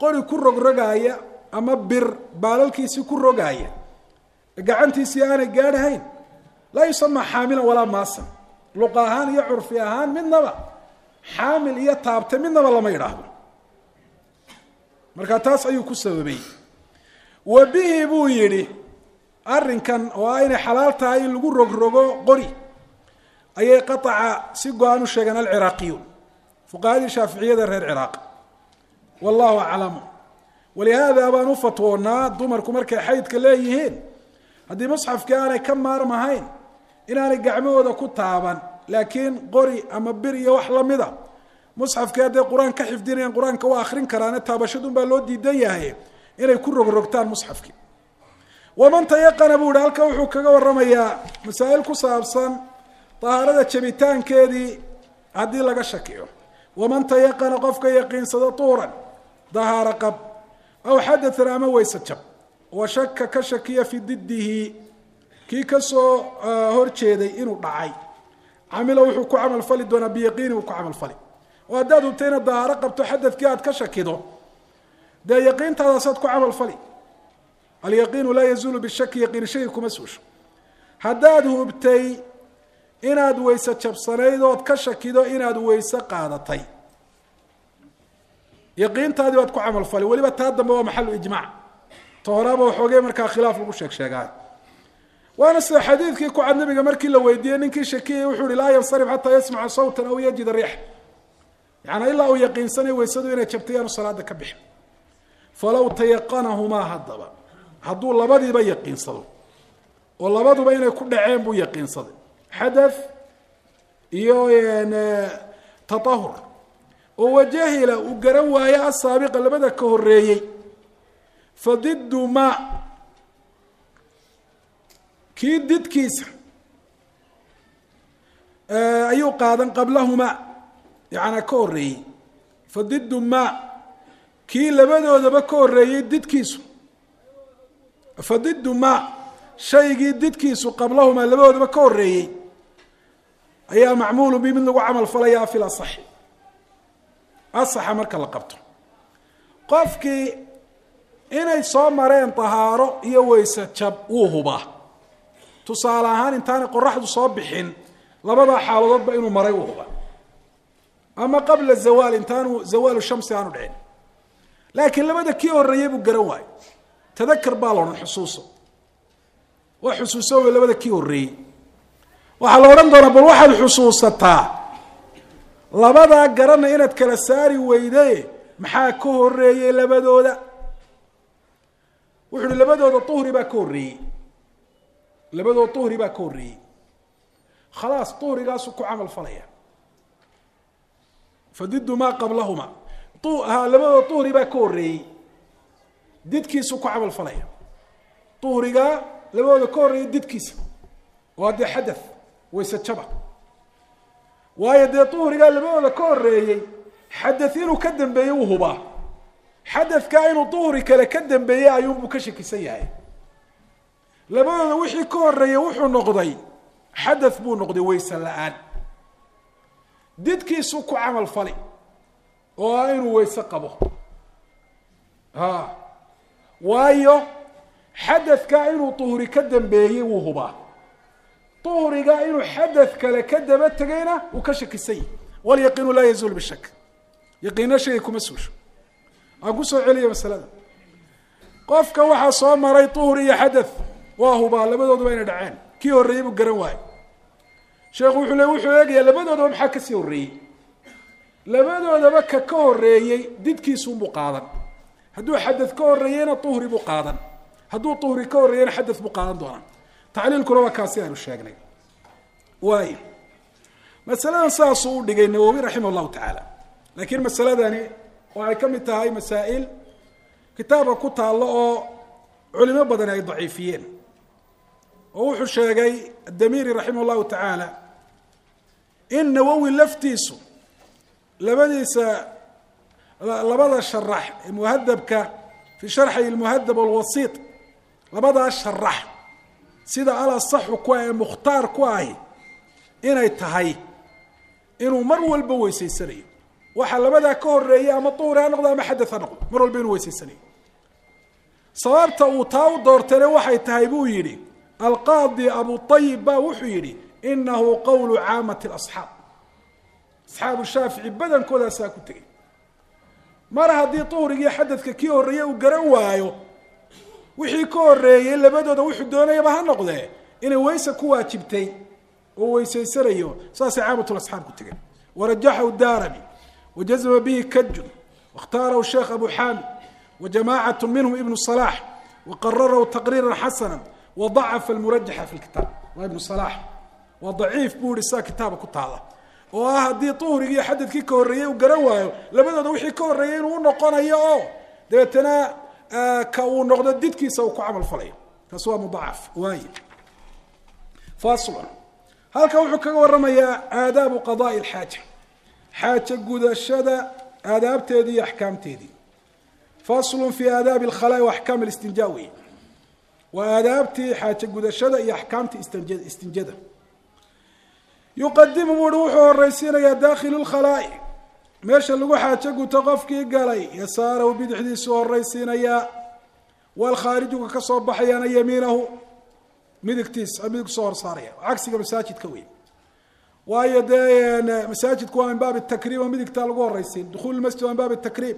qori ku rogrogaaya ama bir baalalkiisii ku rogaaya gacantiisii aanay gaadhahayn laa yusamaa xaamilan walaa maasan luqa ahaan iyo curfi ahaan midnaba xaamil iyo taabte midnaba lama yidhaahdo marka taas ayuu ku sababay wa bihi buu yidhi arrinkan oo ah inay xalaal tahay in lagu rogrogo qori ayay qataca si go-aan u sheegeen alciraaqiyuun fuqahadii shaaficiyada reer ciraaq wallahu aclamu walihaada baan u fatwoonaa dumarku markay xaydka leeyihiin haddii musxafkii aanay ka maarmahayn inaanay gacmahooda ku taaban laakiin qori ama bir iyo wax lamida musxafkii hadday qur-aan ka xifdinayaan qur-aanka waa akrin karaane taabashadun baa loo diidan yahay inay ku rogrogtaan musxafkii waman tayaqana buu ihi halka wuxuu kaga waramayaa masaa'il ku saabsan dahaarada jabitaankeedii haddii laga shakiyo waman tayaqana qofka yaqiinsado tuuran dahaaro qab aw xadathan ama weyse jab wa shaka ka shakiya fi didihi kii kasoo horjeeday inuu dhacay camila wuxuu ku camal fali doonaa biyaqiini uu ku camal fali oo haddaad hubtay inaad dahaaro qabto xadadkii aad ka shakido dee yaqiintaadaasaad ku camal fali alyaqiinu laa yazuulu bishaki yaqiin shaki kuma suusho haddaad hubtay inaad weyse jabsanayd ood ka shakido inaad weyse qaadatay yaqiintaadii baad ku camal fali weliba taa dambe waa maxalu ijmaac ta horaaba waxoogay markaa khilaaf lagu sheeg sheegaay waana sida xadiidkii ku cad nabiga markii la weydiiyey ninkii shakiyay wuxuu ihi laa yansarif xataa yasmaca sawtan aw yajida riix yaani ilaa uu yaqiinsanay weysadu inay jabtay aanu salaada ka bixin falaw tayaqanahumaa haddaba hadduu labadiiba yaqiinsado oo labaduba inay ku dhaceen buu yaqiinsaday xadath iyo tatahur oo wajahila uu garan waayo asaabiqa labada ka horeeyey fadidu ma kii didkiisa ayuu qaadan qablahuma yaana ka horeeyey fadidu ma kii labadoodaba ka horeeyey didkiisu fadidu ma shaygii didkiisu qablahuma labadoodaba ka horeeyey ayaa macmuulu bi mid lagu camal falayaa fil asaxi asaxa marka la qabto qofkii inay soo mareen tahaaro iyo weyse jab wuu hubaa tusaale ahaan intaanay qoraxdu soo bixin labadaa xaaladoodba inuu maray wuu hubaa ama qabla zawaal intaanu zawaalu shamsi aanu dhicin laakiin labada kii horeeyey buu garan waayo tadakar baa laodhan xusuuso waa xusuusoobay labada kii horeeyey waxaa la odhan doonaa bal waxaad xusuusataa labadaa garana inaad kala saari weyde maxaa ka horeeyey labadooda wuxu uhi labadooda uhri baa ka horreeyey labadooda uhri baa ka horreeyey khalaas uhrigaasuu ku camal falaya fadidu maa qablahuma ha labadooda uhri baa ka horreeyey didkiisuu ku camal falaya uhrigaa labadooda ka horreeyey didkiisa waa dee xadath wayse jaba waayo dee uhrigaa labadooda ka horeeyey xadath inuu ka dambeeyey uu hubaa xadadkaa inuu uhri kale ka dambeeyey ayuunbuu ka shakisan yahay labadooda wixii ka horeeyey wuxuu noqday xadath buu noqday wayse la-aan didkiisuu ku camal fali oo ah inuu wayse qabo ha waayo xadadkaa inuu uhri ka dambeeyey wuu hubaa uhriga inuu xadath kale ka daba tegayna uu ka shakisan yahy walyaqiinu laa yazuul bishak yaqiino shagay kuma suusho aan kusoo celiya masalada qofka waxaa soo maray uhri iyo xadath waa hubaa labadooduba inay dhaceen kii horreeyey buu garan waayo sheekhu wuxuu le wuxuu eegayaa labadoodaba maxaa kasii horreeyey labadoodaba ka ka horeeyey didkiisuunbuu qaadan hadduu xadath ka horeeyeyna uhri buu qaadan hadduu uhri ka horreeyeyna xadath buu qaadan doonaa tacliilkuna waa kaasi aynu sheegnay waayo masaladan saasuu u dhigay nawowi raximah llahu tacaala laakiin masaladani waxay ka mid tahay masaa'il kitaabka ku taallo oo culimo badan ay daciifiyeen oo wuxuu sheegay adamiiri raximah llahu tacaala in nawowi laftiisu labadiisa labada sharax ee muhadabka fi sharxi lmuhadab alwasiit labadaa sharax sida alasaxu ku ah ee mukhtaar ku ahi inay tahay inuu mar walba weysaysanayo waxa labada ka horeeyay ama tuur ha noqdo ama xadath ha noqdo mar walba inuu weysaysanay sababta uu taa u doortay waxay tahay buu yiri alqaadi abu tayyib ba wuxuu yiri innahu qawlu aamati al-ashab ashabu shafi'i badan kooda saa ku tagay mar hadii tuurigi xadadka kii horeeyay uu garan waayo wixii ka horeeyay labadooda wuxuu doonayba ha noqdee inay weysa ku waajibtay oo weysaysanayo saas aamatu al-ashab ku tagay ورجحه الدارمي وجزم به كج واختاره الشيخ أبو حامد وجماعة منهم ابن الصلاح وقرره تقريرا حسنا وضعف المرجح في الكتاب وابن الصلاح وضعيف بورسا كتابه كتابه وهدي طهري يحدد كي كوريه وقروايو لبدا وحي كوريين ونقونايو او دبتنا آه كو نقد ديدكيسا و كعمل فلي كسوا مضاعف واي فاصل halka wuxuu kaga waramayaa aadaab qadaa al-haaja haaja gudashada aadaabteedii iyo ahkaamteedii fasl fi aadaab al-khala' wa ahkam al-istinjaawi wa aadaabti haaja gudashada iyo ahkaamti istinjada istinjada yuqaddimu wuxuu horeysiinaya dakhil al-khala' meesha lagu haaja guto qofkii galay yasaara bidixdiisu horeysiinaya wal khaariju ka soo baxayana yamiinahu مدكتيس أميك صور صارية عكس مساجد كوي وأيضا مساجد كوا من باب التكريم ومدك تلقوا الرئيسين دخول المسجد من باب التكريم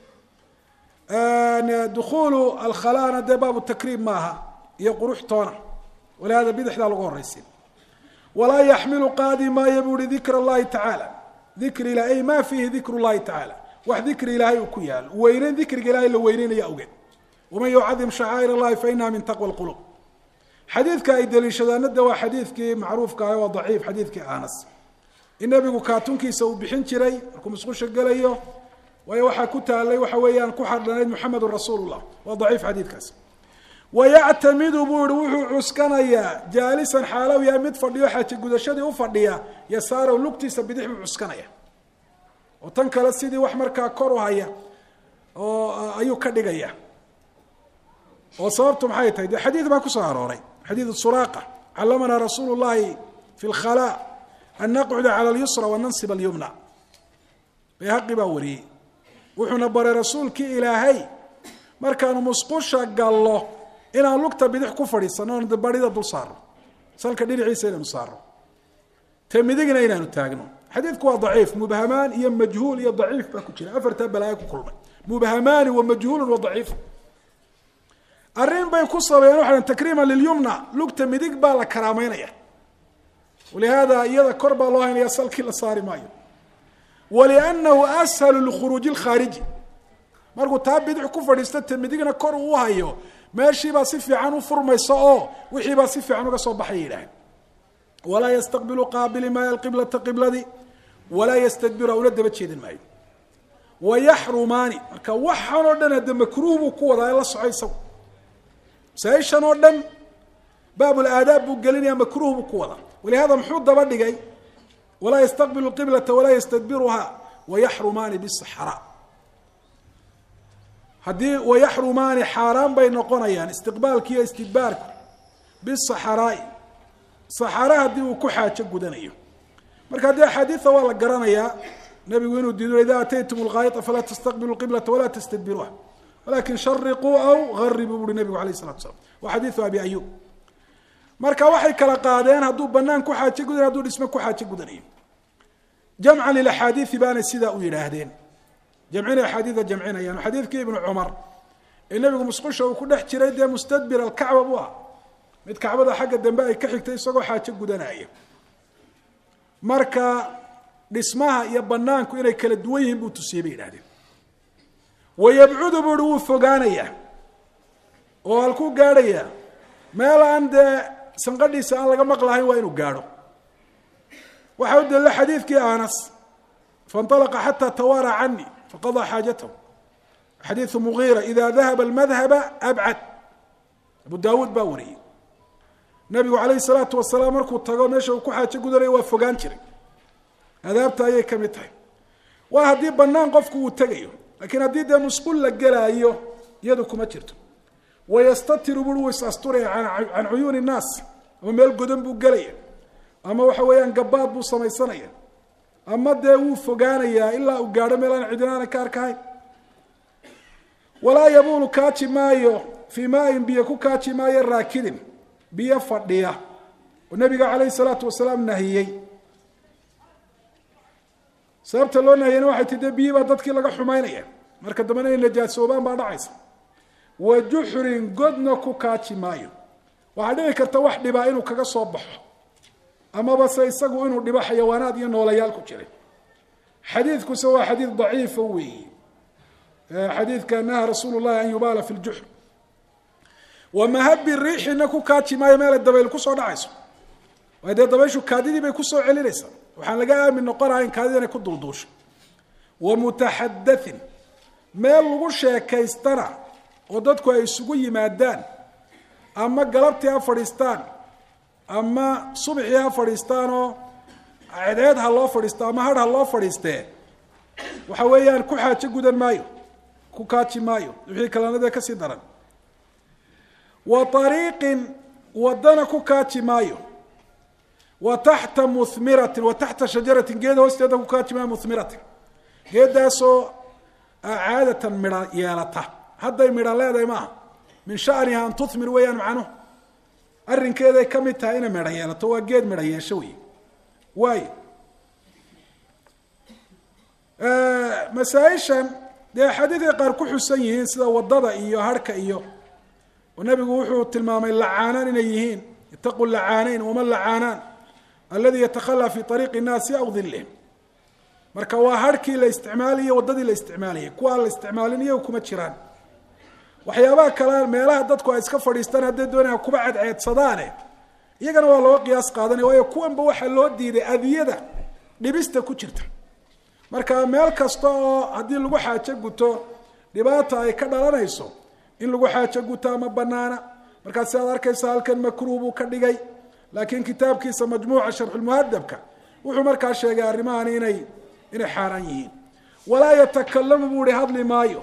دخول الخلاء ده باب التكريم معها يقروح طونا ولهذا بدح تلقوا الرئيسين ولا يحمل قاضي ما يبول ذكر الله تعالى ذكر إلى أي ما فيه ذكر الله تعالى واحد ذكر إلهي وكيال وين ذكر إلهي لو وينين يأوجد ومن يعظم شعائر الله فإنها من تقوى القلوب حديثك أيدل شذان الدواء حديثك معروف كأيوة ضعيف حديثك آنس النبي كاتونك يسوي بحين شري كم سقوش الجليه ويوحى كتة عليه وحويان كحر لنا محمد رسول الله وضعيف حديث كاس ويعتمد بروح عسكنيا جالسا حاله يا مدفر يوحى تجودشدي وفرديا يسار ولقتي سبدح عسكنيا وتنكر السيدي وأحمر كاكرو هيا أيو كدقيا وصابتم حياتي حديث ما كسر حديث السراقة علمنا رسول الله في الخلاء أن نقعد على اليسرى وننصب اليمنى بحق باوري وحنا بر رسولك إلهي مركان مسقوش قال الله إن لقطة بدح كفري سنون دبريدة دول صار سالك دير عيسى إلى صار تمدقنا إلى نتاجنا حديثك ضعيف مبهمان يا مجهول يا ضعيف باكوتشين أفر تبلايك كل مبهمان ومجهول وضعيف الرين بيكسر بينه تكريما لليمنى لقطة مدق بالا كرامينيا ولهذا يذا كرب الله أن يصل كل صار مايو ولأنه أسهل للخروج الخارجي مرقو تاب بدع كفر يستت مدقنا كر وهايو ماشي بصفي عنه فرما يساء وحي بصفي عنه كصباح يله ولا يستقبل قابل ما القبلة قبلة دي ولا يستدبر أولاد بتشيد الماء ويحرماني كوحنا دنا دم مكروه وقوة الله صعي سو سايشان ودن باب الآداب وقالين مكروه وقوة ولهذا محوط دبر جاي ولا يستقبل القبلة ولا يستدبرها ويحرمان بالصحراء هدي ويحرمان حرام بين قنيان استقبال كي استدبار بالصحراء صحراء هدي وكحة تجودنيه مركز هذا حديث والله قرنيا نبي وينو دينو إذا أتيتم الغائط فلا تستقبلوا القبلة ولا تستدبروها ولكن شرقوا أو غربوا بالنبي عليه الصلاة والسلام وحديث أبي أيوب marka waxay kala qaadeen haduu banaan ku xaaji gudan haduu dhismo ku xaaji gudanay jam'a lil ahadith baana sida u yiraahdeen jamcina ahadith jamcina yani hadithki ibn umar inabigu musqusha uu ku dhex jiray de mustadbir al ka'ba buu mid ka'bada xagga dambe ay ka xigtay isagoo xaaji gudanaya marka dhismaha iyo banaanku inay kala duwan yihiin buu tusiyay yiraahdeen wayab'udu buu fogaanaya oo halku gaaraya meel aan de sanqadhiisa aan laga maqlahayn waa inuu gaaro waxa uu dalay xadiidkii Anas فانطلق حتى توارى عني فقضى حاجته حديث مغيرة إذا ذهب المذهب أبعد أبو داود باوري النبي عليه الصلاة والسلام مركو تقول ماشي وكحة تقول وفقان شري هذا أبتا أيه كمتها وهدي بنان قفكو وتقيه لكن هدي ده مسقول لك قال أيه يدكم أجرته ويستتر بروس أسطوري عن عن عيون الناس وميل قدم بقليه أما وحويان قباب بو سميسانيا ama dee wuu fogaanayaa ilaa uu gaadho meel aan cidina aanay ka arkahayn. walaa yabuulu kaaji maayo fii maain biyo ku kaaji maayo raakidin biyo fadhiya oo nabiga calayhi salaatu wasalaam nahiyey. sababta loo nahiyeyna waxay tii dee biyi baa dadkii laga xumaynaya, marka dambena inay najaasoobaan baa dhacaysa. wa juxrin godna ku kaaji maayo, waxaa dhici karta wax dhibaa inuu kaga soo baxo amaba se isagu inuu dhibo xayawaanaad iyo noolayaal ku jiray. xadiidkuse waa xadiid daciifa weeyi. xadiidka naha rasuulu llahi an yubaala fi ljuxr. wa mahabi riixina ku kaaji maayo meelay dabayl kusoo dhacayso, waayo dee dabayshu kaadidii bay kusoo celinaysaa, waxaan laga aamin noqonaha in kaadida inay ku dulduusho. wa mutaxadathin meel lagu sheekaystana oo dadku ay isugu yimaadaan, ama galabtii ha fadhiistaan ama subaxii ha fadhiistaan oo cedeed ha loo fadhiisto ama hadh ha loo fadhiistee, waxa weeyaan ku xaajo gudan maayo, ku kaaji maayo, wixii kalanadee kasii daran. wa ariiqin wadana ku kaaji maayo, wa taxta muhmiratin wa taxta shajaratin geed hoosteeda ku kaaji maayo, muhmiratin geedaasoo caadatan midha yeelata. hadday midha leedahay maaha, min shaniha an tuhmir weeyaan macnuhu, arrinkeeday ka mid tahay inay midha yeelato, waa geed midha yeesho wey. waayo masaaishan dee xadiidkay qaar ku xusan yihiin sida wadada iyo harhka iyo, oo nabigu wuxuu tilmaamay lacaanaan inay yihiin, itaqu lacaanayn wama lacaanaan aladi yatakhalaa fi ariiqi nnaasi aw dilihim. marka waa harhkii la isticmaaliyo wadadii la isticmaalayay, kuwa la isticmaalin iyagu kuma jiraan. waxyaabaha kale meelaha dadku ay iska fadhiistaan hadday doonayaan kuba cadceedsadaane, iyagana waa looga qiyaas qaadanaya, waayo kuwanba waxaa loo diiday adiyada dhibista ku jirta. marka meel kasta oo haddii lagu xaajo guto dhibaata ay ka dhalanayso, in lagu xaajo gutaa ma banaana. markaasi aad arkaysa halkan makruh buu ka dhigay, laakiin kitaabkiisa majmuuca sharxulmuhadabka wuxuu markaa sheegay arrimahani inay inay xaaraan yihiin. walaa yatakalamu buu ihi hadli maayo,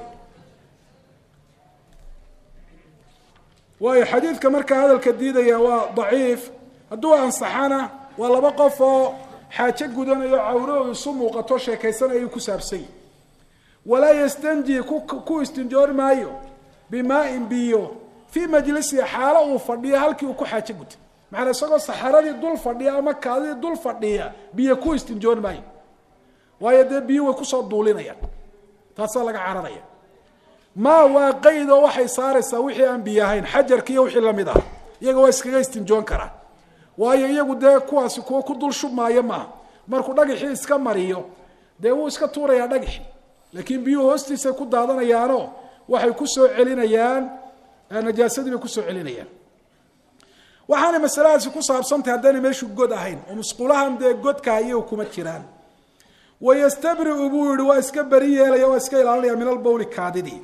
waayo xadiidka markaa hadalka diidaya waa daciif. hadduu ansaxana waa laba qof oo xaajo gudanayo cawro isu muuqato sheekaysanayuu ku saabsany. walaa yastanji ku istinjoori maayo bimaain biyo fii majlisihi xaalo uu fadhiyo halkii uu ku xaajo gutay. macanaa isagoo saxaradii dul fadhiya ama kaadidii dul fadhiya biyo ku istinjoori maayo, waayo dee biyo way kusoo duulinayaan, taasaa laga cararaya. maa waa qayd oo waxay saaraysaa wixii aan biyo ahayn, xajarka iyo wixii lamid ah, iyaga waa iskaga istinjoon karaa, waayo iyagu dee kuwaasi kuwa ku dul shubmaayo maaha. markuu dhagaxii iska mariyo dee wuu iska tuurayaa dhagaxi, laakiin biyuhu hoostiisay ku daadanayaanoo waxay kusoo celinayaan najaasadii bay kusoo celinayaan. waxaanay masaladaasi ku saabsantahay haddaynay meeshu god ahayn, oo musqulahan dee godka iyagu kuma jiraan. wayastabri'u buu yihi waa iska beri yeelaya, waa iska ilaalinaya min albawli kaadidii.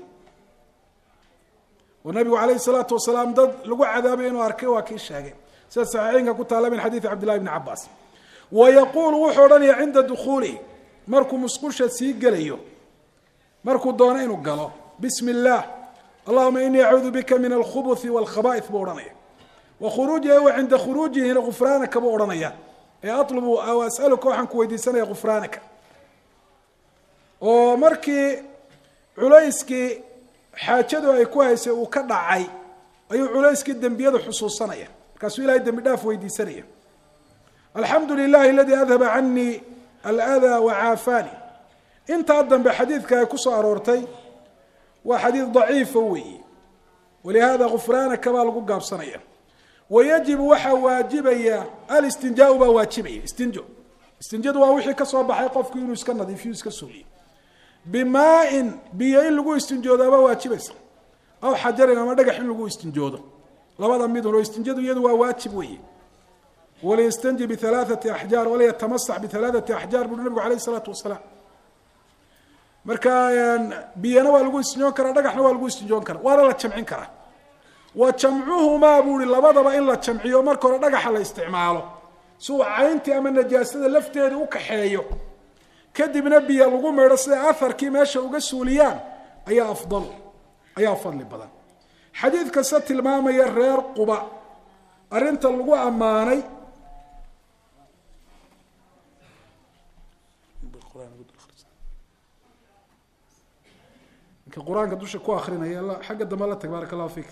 oo nabigu calayhi salaatu wasalaam dad lagu cadaabay inuu arkay waa kii sheegay, sida saxiixeynka ku taala min xadiidi cabdillahi bni cabaas. wayaquulu wuxuu odhanaya cinda dukhuulihi, markuu musqusha sii gelayo, markuu doono inuu galo, bismi illaah allahuma inii acuudu bika min alkhubuthi walkhaba'ith buu odhanaya. wa khuruujihi wa cinda khuruujihina gufraanaka buu odhanaya, ee atlubu aw as'aluka waxaan ku weydiisanaya gufraanaka. oo markii culayskii xaajadu ay ku haysay uu ka dhacay, ayuu culayskii dembiyada xusuusanaya, markaasuu ilahay dembi dhaaf weydiisanaya. alxamdu lilahi aladii adhaba canii aladaa wacaafaani. intaa dambe xadiidka ay kusoo aroortay waa xadiid daciifa weeyi, walihada gufraanaka baa lagu gaabsanaya. wayajibu waxaa waajibaya alistinjaau baa waajibaya, istinjo. istinjadu waa wixii kasoo baxay qofku inuu iska nadiifiyo iska suuliyo. bimaain biyo in lagu istinjoodaabaa waajibaysa, aw xajarin ama dhagax in lagu istinjoodo, labada midun. oo istinjadu iyadu waa waajib weeye. waliyastanji bialaaثati axjaar waliyatamasax bialaaثati axjaar bui nabigu alayh الsalaatu wasalaam. marka biyana waa lagu istinjoon karaa, dhagaxna waa lagu istinjoon karaa, waana la jamcin karaa. wa jamcuhumaa buu ihi labadaba in la jamciyo, marka hore dhagaxa la isticmaalo si uu cayntii ama najaasada lafteeda u kaxeeyo, kadibna biyo lagu meedho siday aharkii meesha uga suuliyaan, ayaa afdal ayaa fadli badan. xadiid kasta tilmaamaya reer Quba arrinta lagu ammaanay inka quraanka dusha ku akhrinaya la xagga dambe la tabarakallahu fiik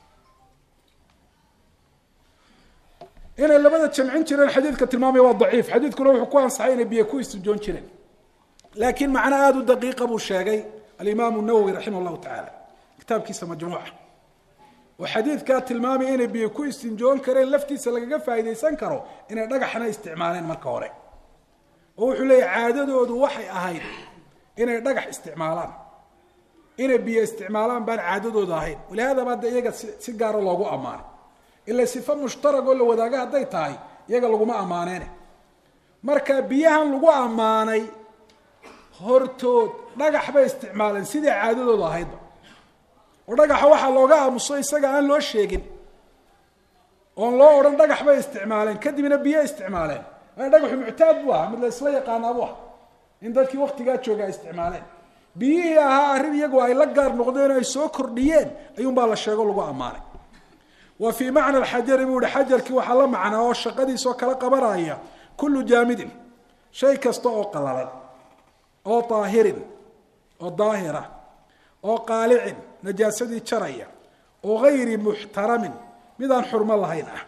inay labada jamcin jireen xadiidka tilmaamay waa daciif xadiidkuna wuxuu ku ansaxay inay biyo ku istinjoon jireen laakiin macna aad u daqiiqa buu sheegay al-Imam an-Nawawi rahimahullahu ta'ala kitaabkiisa majmuuca oo xadiidka tilmaamay inay biyo ku istinjoon kareen laftiisa lagaga faa'iideysan karo inay dhagaxna isticmaaleen marka hore oo wuxuu leeyahay caadadoodu waxay ahayd inay dhagax isticmaalaan inay biyo isticmaalaan baan caadadoodu ahayn walaada baad iyaga si gaar ah loogu amaanay ila sifa mushtarak oo la wadaaga haday tahay iyaga laguma amaaneen marka biyahan lagu amaanay hortood dhagax bay isticmaaleen sidii caadadoodu ahayd oo dhagaxa waxa looga aamuso isaga aan loo sheegin oo loo oran dhagax bay isticmaaleen kadibna biyo isticmaaleen ay dhagaxu muctaad buu ah mid la isla yaqaan abu in dadkii waqtiga jooga isticmaaleen biyaha aha arin iyagu ay la gaar noqdeen ay soo kordhiyeen ayuun baa la sheego lagu amaanay wa fi macna al-hajar buu hajarki waxa la macna oo shaqadiisa kala qabanaya kullu jaamidin shay kasta oo qalalan oo taahirin oo daahira oo qaalicin najaasadii jaraya oo ghayri muhtaramin midaan xurmo lahayn ah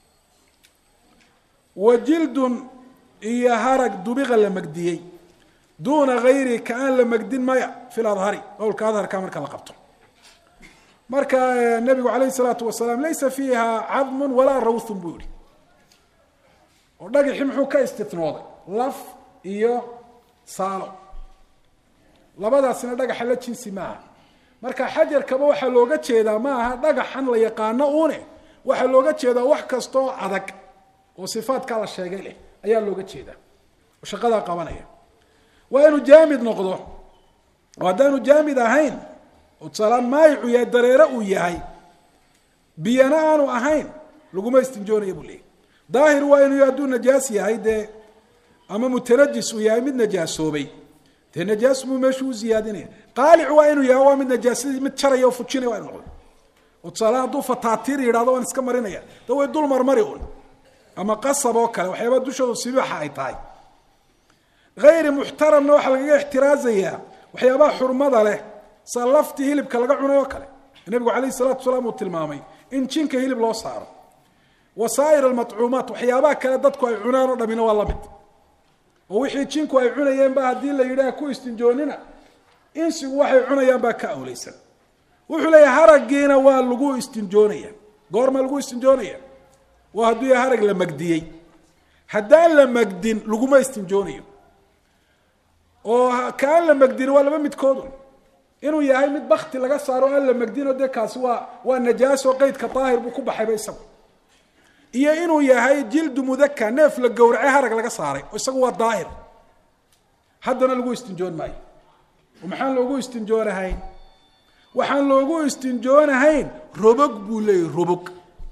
wajildun iyo harag dubiqa la magdiyay duuna ghayri kaan la magdin maya fil adhari oo ka adharka marka la qabto marka nabigu alayhi salatu wasalaam laysa fiha adm wala rawth buri oo dhagaxi muxuu ka istitnooday laf iyo saalo labadaasina dhagaxa la jinsi maaha marka xajarkaba waxa looga jeedaa maaha dhagaxan la yaqaano uune waxa looga jeedaa wax kasto adag oo sifaadka la sheegay leh ayaa looga jeedaa oo shaqada qabanaya waa inuu jaamid noqdo oo hadaanu jaamid ahayn oo salaan maayu ya dareere uu yahay biyana aanu ahayn laguma istinjoonayo buu leeyahay daahir waa inuu yaadu najaas yahay de ama mutanajis uu yahay mid najaasoobay de najaas muu meeshu ziyaadinaya qaalic waa inuu yahay waa mid najaasadii mid jaraya oo fujinaya waa inuu noqdo oo salaan duu fataatir yiraahdo waan iska marinaya da way dul marmari uun ama qasab oo kale waxyaaba dushooda sibaxa ay tahay غير محترم نوح لغا احترازيا وحيابا حرمده له سلفتي هلبك لغا cunay kale النبي عليه الصلاه والسلام tilmaamay in jinka hilib loo saaro wasaayir almat'uumat waxyaaba kale dadku ay cunaan oo dhamina waa lamid oo wixii jinku ay cunayeen ba hadii la yiraahdo ku istinjoonina insigu waxay cunayaan ba ka awleysan wuxuu leeyahay harageena waa lagu istinjoonaya goorma lagu istinjoonaya waa hadii harag la magdiyay hadaa la magdin laguma istinjoonayo oo kaan la magdin waa laba midkood inuu yahay mid bakti laga saaro aan la magdino de kaas waa waa najaas oo qeydka daahir buu ku baxay isagu iyo inuu yahay jild mudakka neef la gowracay harag laga saaray oo isagu waa daahir haddana lagu istinjoon maayo ومحان لوغو استنجونهين waxaan loogu istinjoonahayn robog buu leeyahay robog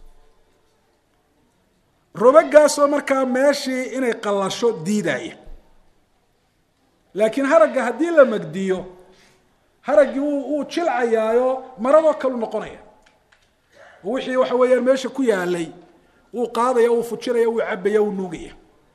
robagaasoo markaa meeshii inay qallasho diidaya laakiin haragga haddii la magdiyo haraggii uu jilcayaayo maradoo kalu noqonaya wixii waxa weeyaan meesha ku yaalay uu qaadaya uu fujinaya uu cabaya uu nuugaya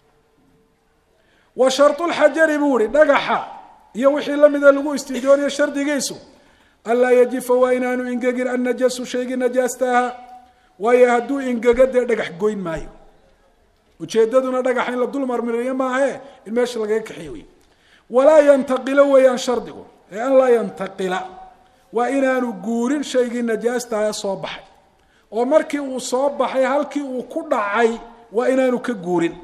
wa shartul xajari buuri dhagaxa iyo wixii la mid ah lagu istinjoonayo shardigiisu alla yajifa wa inaanu ingegin an najasu shaygi najaastaha ويهدو إن جد دقح جوين مايو وشددنا دقح إن لبدول مرمرية ما هي المشي لقيك حيوي ولا ينتقل وينشرده أن لا ينتقل وإن نجورين شيء نجاسة صباح ومركي وصباح هلكي وكل عي وإن نكجورين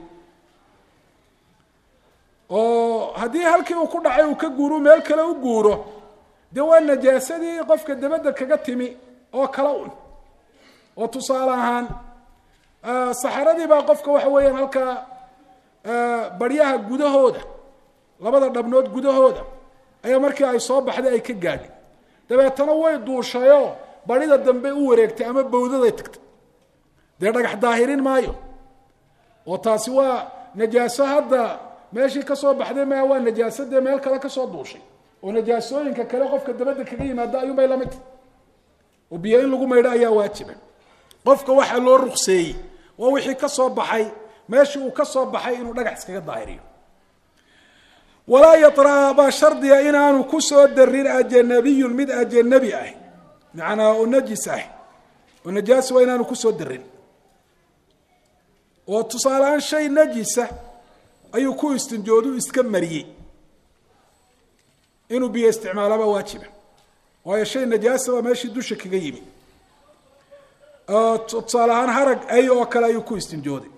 أو هذه هلكي وكل عي وكجورو ملك لا وجوره دوان نجاسة دي قف كدبدك كجتمي أو كلاون وتصالحان آه صحرادي بقى قفك وحويا هلكا آه بريها جوده هودا لبدا دبنود جوده هودا أي مركي أي صوب حدا أي كجاني تبى تنوي دور شيء بريدة دنبي وريك تعمل بوده ذيتك ده رجع ظاهرين مايو وتاسوا نجاسة هذا ماشي كصوب حدا ما هو نجاسة ده مالك لك صوب دوشي ونجاسوين ككلا قفك دبدك كجي ما دا يوم يلمت وبيين لقوا ما يرأي واجبه قفك واحد لو رخصي ووحي كصوب بحي ماشي وكصوب بحي إنه رجع سكجة ظاهري walaa yatra baa shardiga inaanu ku soo darin ajanabiyun mid ajanabi ah macnaa oo najis ah oo najaas waa inaanu ku soo darin oo tusaalaan shay najisa ayuu ku istinjoodu iska mariyay inuu biyo isticmaalaba waajiba waayo shay najaasa waa meeshii dusha kaga yimi tusaalahaan harag ay oo kale ayuu ku istinjooday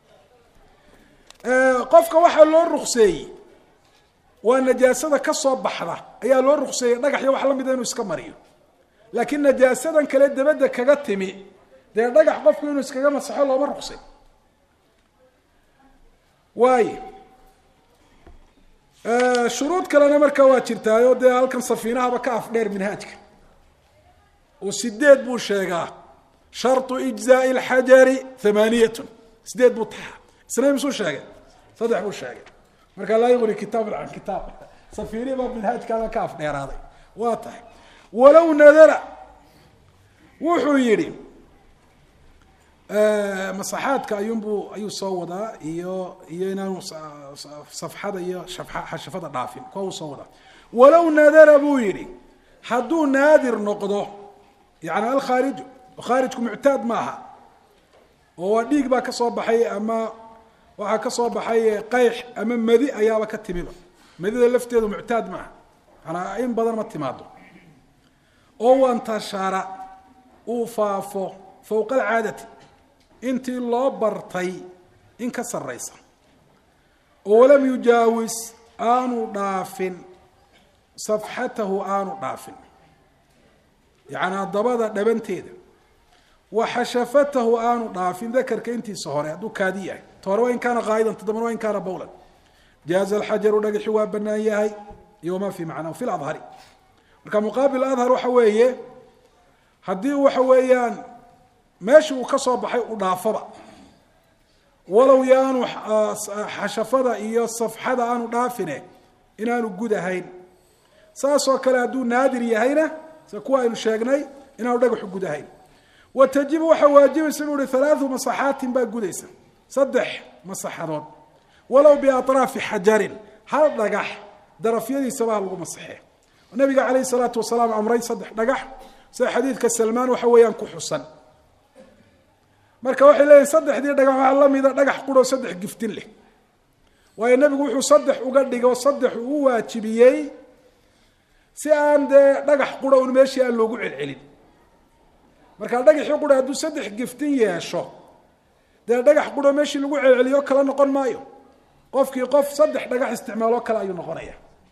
qofka waxaa loo ruqseeyey waa najaasada ka soo baxda ayaa loo ruqseeyey dhagax iyo wax la mida inuu iska mariyo laakiin najaasadan kale dabadda kaga timi dee dhagax qofku inuu iskaga masaxo looma ruqsay waayo shuruud kalena markaa waa jirtaayo dee halkan safiinahaba ka afdheer minhaajka oo sideed buu sheegaa sharطu ijzaaءi اlxajari hamaaniyatun sideed buu taxaa isna misuu sheegay saddex buu sheegay marka laa yuغni kitaab can kitaab safiini baa minhaajkaada ka afdheeraaday waa tahay walow nadara wuxuu yihi masaxaadka ayuunbuu ayuu soo wadaa iyo iyo inaanu safxada iyo xashafada dhaafin kuwa uu soo wadaa walow nadara buu yihi hadduu naadir noqdo yani alkhaariju khaarijku muctaad maaha oo waa dhiig baa ka soo baxay ama waxaa ka soo baxay qayx ama madi ayaaba ka timiba madida lafteedu muctaad maaha manaa in badan ma timaado oo wantashara uu faafo fowqa alcaadati intii loo bartay in ka sarraysa oo walam yujaawis aanu dhaafin safxatahu aanu dhaafin yacnaa dabada dhabanteeda wa xashafatahu aanu dhaafin dakarka intiisa hore hadduu kaadi yahay ta hore waa in kaana qaa'idan todobana waa in kaana bawlan jaaza alxajaru dhagaxi waa banaan yahay iyo wamaa fii macnahu fi ladhari marka muqaabil adhar waxa weeye haddii waxa weeyaan meesha uu ka soo baxay u dhaafaba walow yaanu xashafada iyo safxada aanu dhaafine inaanu gud ahayn saasoo kale hadduu naadir yahayna sida kuwa aynu sheegnay inaanu dhagaxu gud ahayn wa tajibu waxaa waajibaysa buu uhi halaathu masaxaatin baa gudaysa saddex masaxadood walow biatraafi xajarin hal dhagax darafyadiisaba ha lagu masaxee nabiga calayhi salaatu wasalaam amray saddex dhagax sida xadiidka salmaan waxa weeyaan ku xusan marka waxay leeyihin saddexdii dhagax waxaa la mida dhagax qurho saddex giftin leh waayo nebigu wuxuu saddex uga dhigo saddex uu waajibiyey si aan dee dhagax qurho un meeshii aan loogu celcelin markaa dhagaxii qurho hadduu saddex giftin yeesho dee dhagax qurho meeshii lagu celceliyo kala noqon maayo qofkii qof saddex dhagax isticmaaloo kale ayuu noqonaya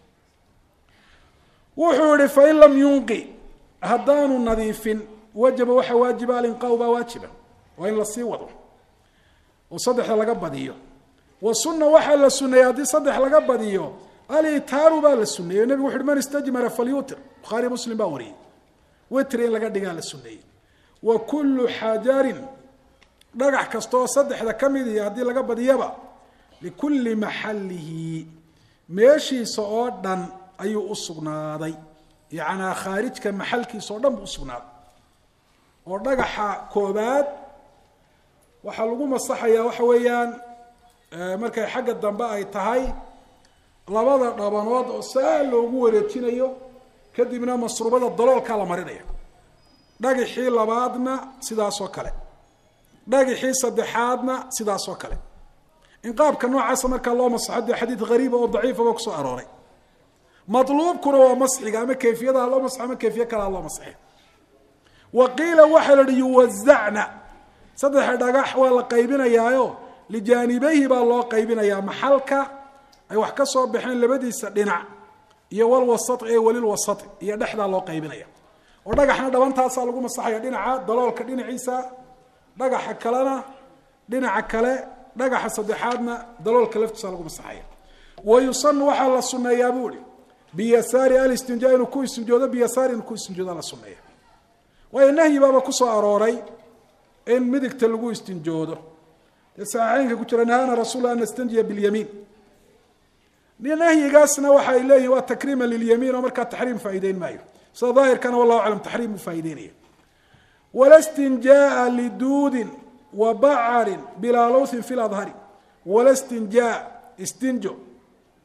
wuxuu yihi fain lam yunqi haddaanu nadiifin wajaba waxaa waajiba alinqaau baa waajiba waa in la sii wado oo saddexda laga badiyo wa sunna waxaa la suneeyey haddii saddex laga badiyo alitaaru baa la suneeyey nebigu wuxu uhi man istajmara falyutir bukhaari muslim baa wariyey witri in laga dhigaa la suneeyey wa kullu xajarin dhagax kasta oo saddexda ka mid iyo haddii laga badiyaba likulli maxallihi meeshiisa oo dhan ayuu u sugnaaday yacnaa khaarijka maxalkiisa oo dhan buu usugnaaday oo dhagaxa koobaad waxaa lagu masaxayaa waxa weeyaan markay xagga dambe ay tahay labada dhabanood oo saa loogu wareejinayo kadibna masruubada daloolkaa la marinaya dhagaxii labaadna sidaasoo kale dhagaxii saddexaadna sidaasoo kale in qaabka noocaasa markaa loo masaxo dee xadiid hariiba oo daciifaba kusoo arooray maluubkuna waa masxiga ama kayfiyadaha loo masxo ama kayfiye kalea loo masxe wa qiila waxaa la hi yuwazacna saddexa dhagax waa la qaybinayaayo lijaanibayhi baa loo qaybinayaa maxalka ay wax ka soo baxeen labadiisa dhinac iyo walwasai ee welilwasai iyo dhexdaa loo qaybinaya oo dhagaxna dhabantaasaa lagu masaxaya dhinaca daloolka dhinaciisa dhagaxa kalena dhinaca kale dhagaxa saddexaadna daloolka laftiisa lagu masaxaya wa yusanu waxaa la suneeyaa buu ihi biyasaari alistinjaa inuu ku istinjoodo biyasaari inuu ku istinjoodo la suneeya waayo nahyi baaba kusoo arooray in midigta lagu istinjoodo dee saxiixeynka ku jira nahaana rasuul an nastanjiya bilyamiin nahyigaasna waxay leeyihin waa takriima lilyamiin oo markaa taxriim faa'iideyn maayo sida daahirkana wallahu aclam taxriim u faa'ideynaya wala stinjaa liduudin wa bacarin bilaa lawthin fi ladhari wala stinjaa istinjo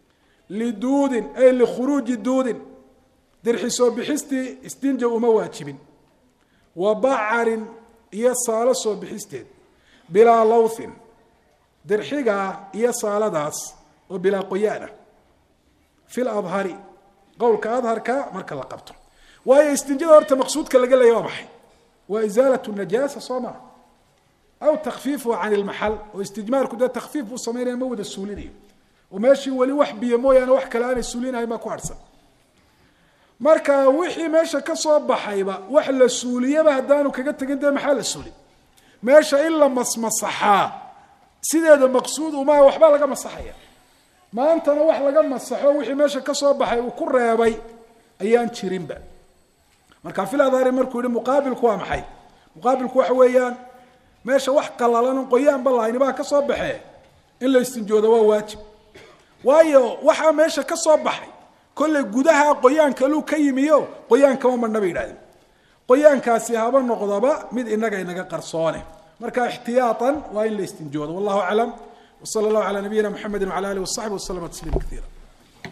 liduudin ay likhuruuji duudin dirxi soo bixistii istinja uma waajibin wa bacarin iyo saalo soo bixisteed bilaa lawthin dirxigaa iyo saaladaas oo bilaa qoyaana fi ladhari qowlka adharka marka la qabto waayo istinjada horta maqsuudka laga leeya waa maxay waa isaalat najaasa soo maa aw takfiifuha can ilmaxal oo istijmaarku dee takfiif buu samaynaya ma wada suulinayo oo meeshii weli wax biyo mooyaane wax kale aanay suulinahayn baa ku harhsan marka wixii meesha ka soo baxayba wax la suuliyaba haddaanu kaga tegin dee maxaa la suuli meesha in la masmasaxaa sideeda maqsuud umaa waxbaa laga masaxaya maantana wax laga masaxo wixii meesha ka soo baxay uu ku reebay ayaan jirinba marka fil adhari markuu yihi muqaabilku waa maxay muqaabilku waxa weeyaan meesha wax qalalan qoyaan ba lahayn baa ka soo baxee in la istinjoodo waa waajib waayo waxa meesha ka soo baxay kolle gudaha qoyaanka luu ka yimiyo qoyaanka ma nabi yiraahdo qoyaankaasi haba noqdaba mid inaga inaga qarsoone marka ihtiyaatan waa in la istinjoodo wallahu a'lam wa sallallahu ala nabiyyina muhammadin wa ala alihi wa sahbihi wa sallam taslima kathira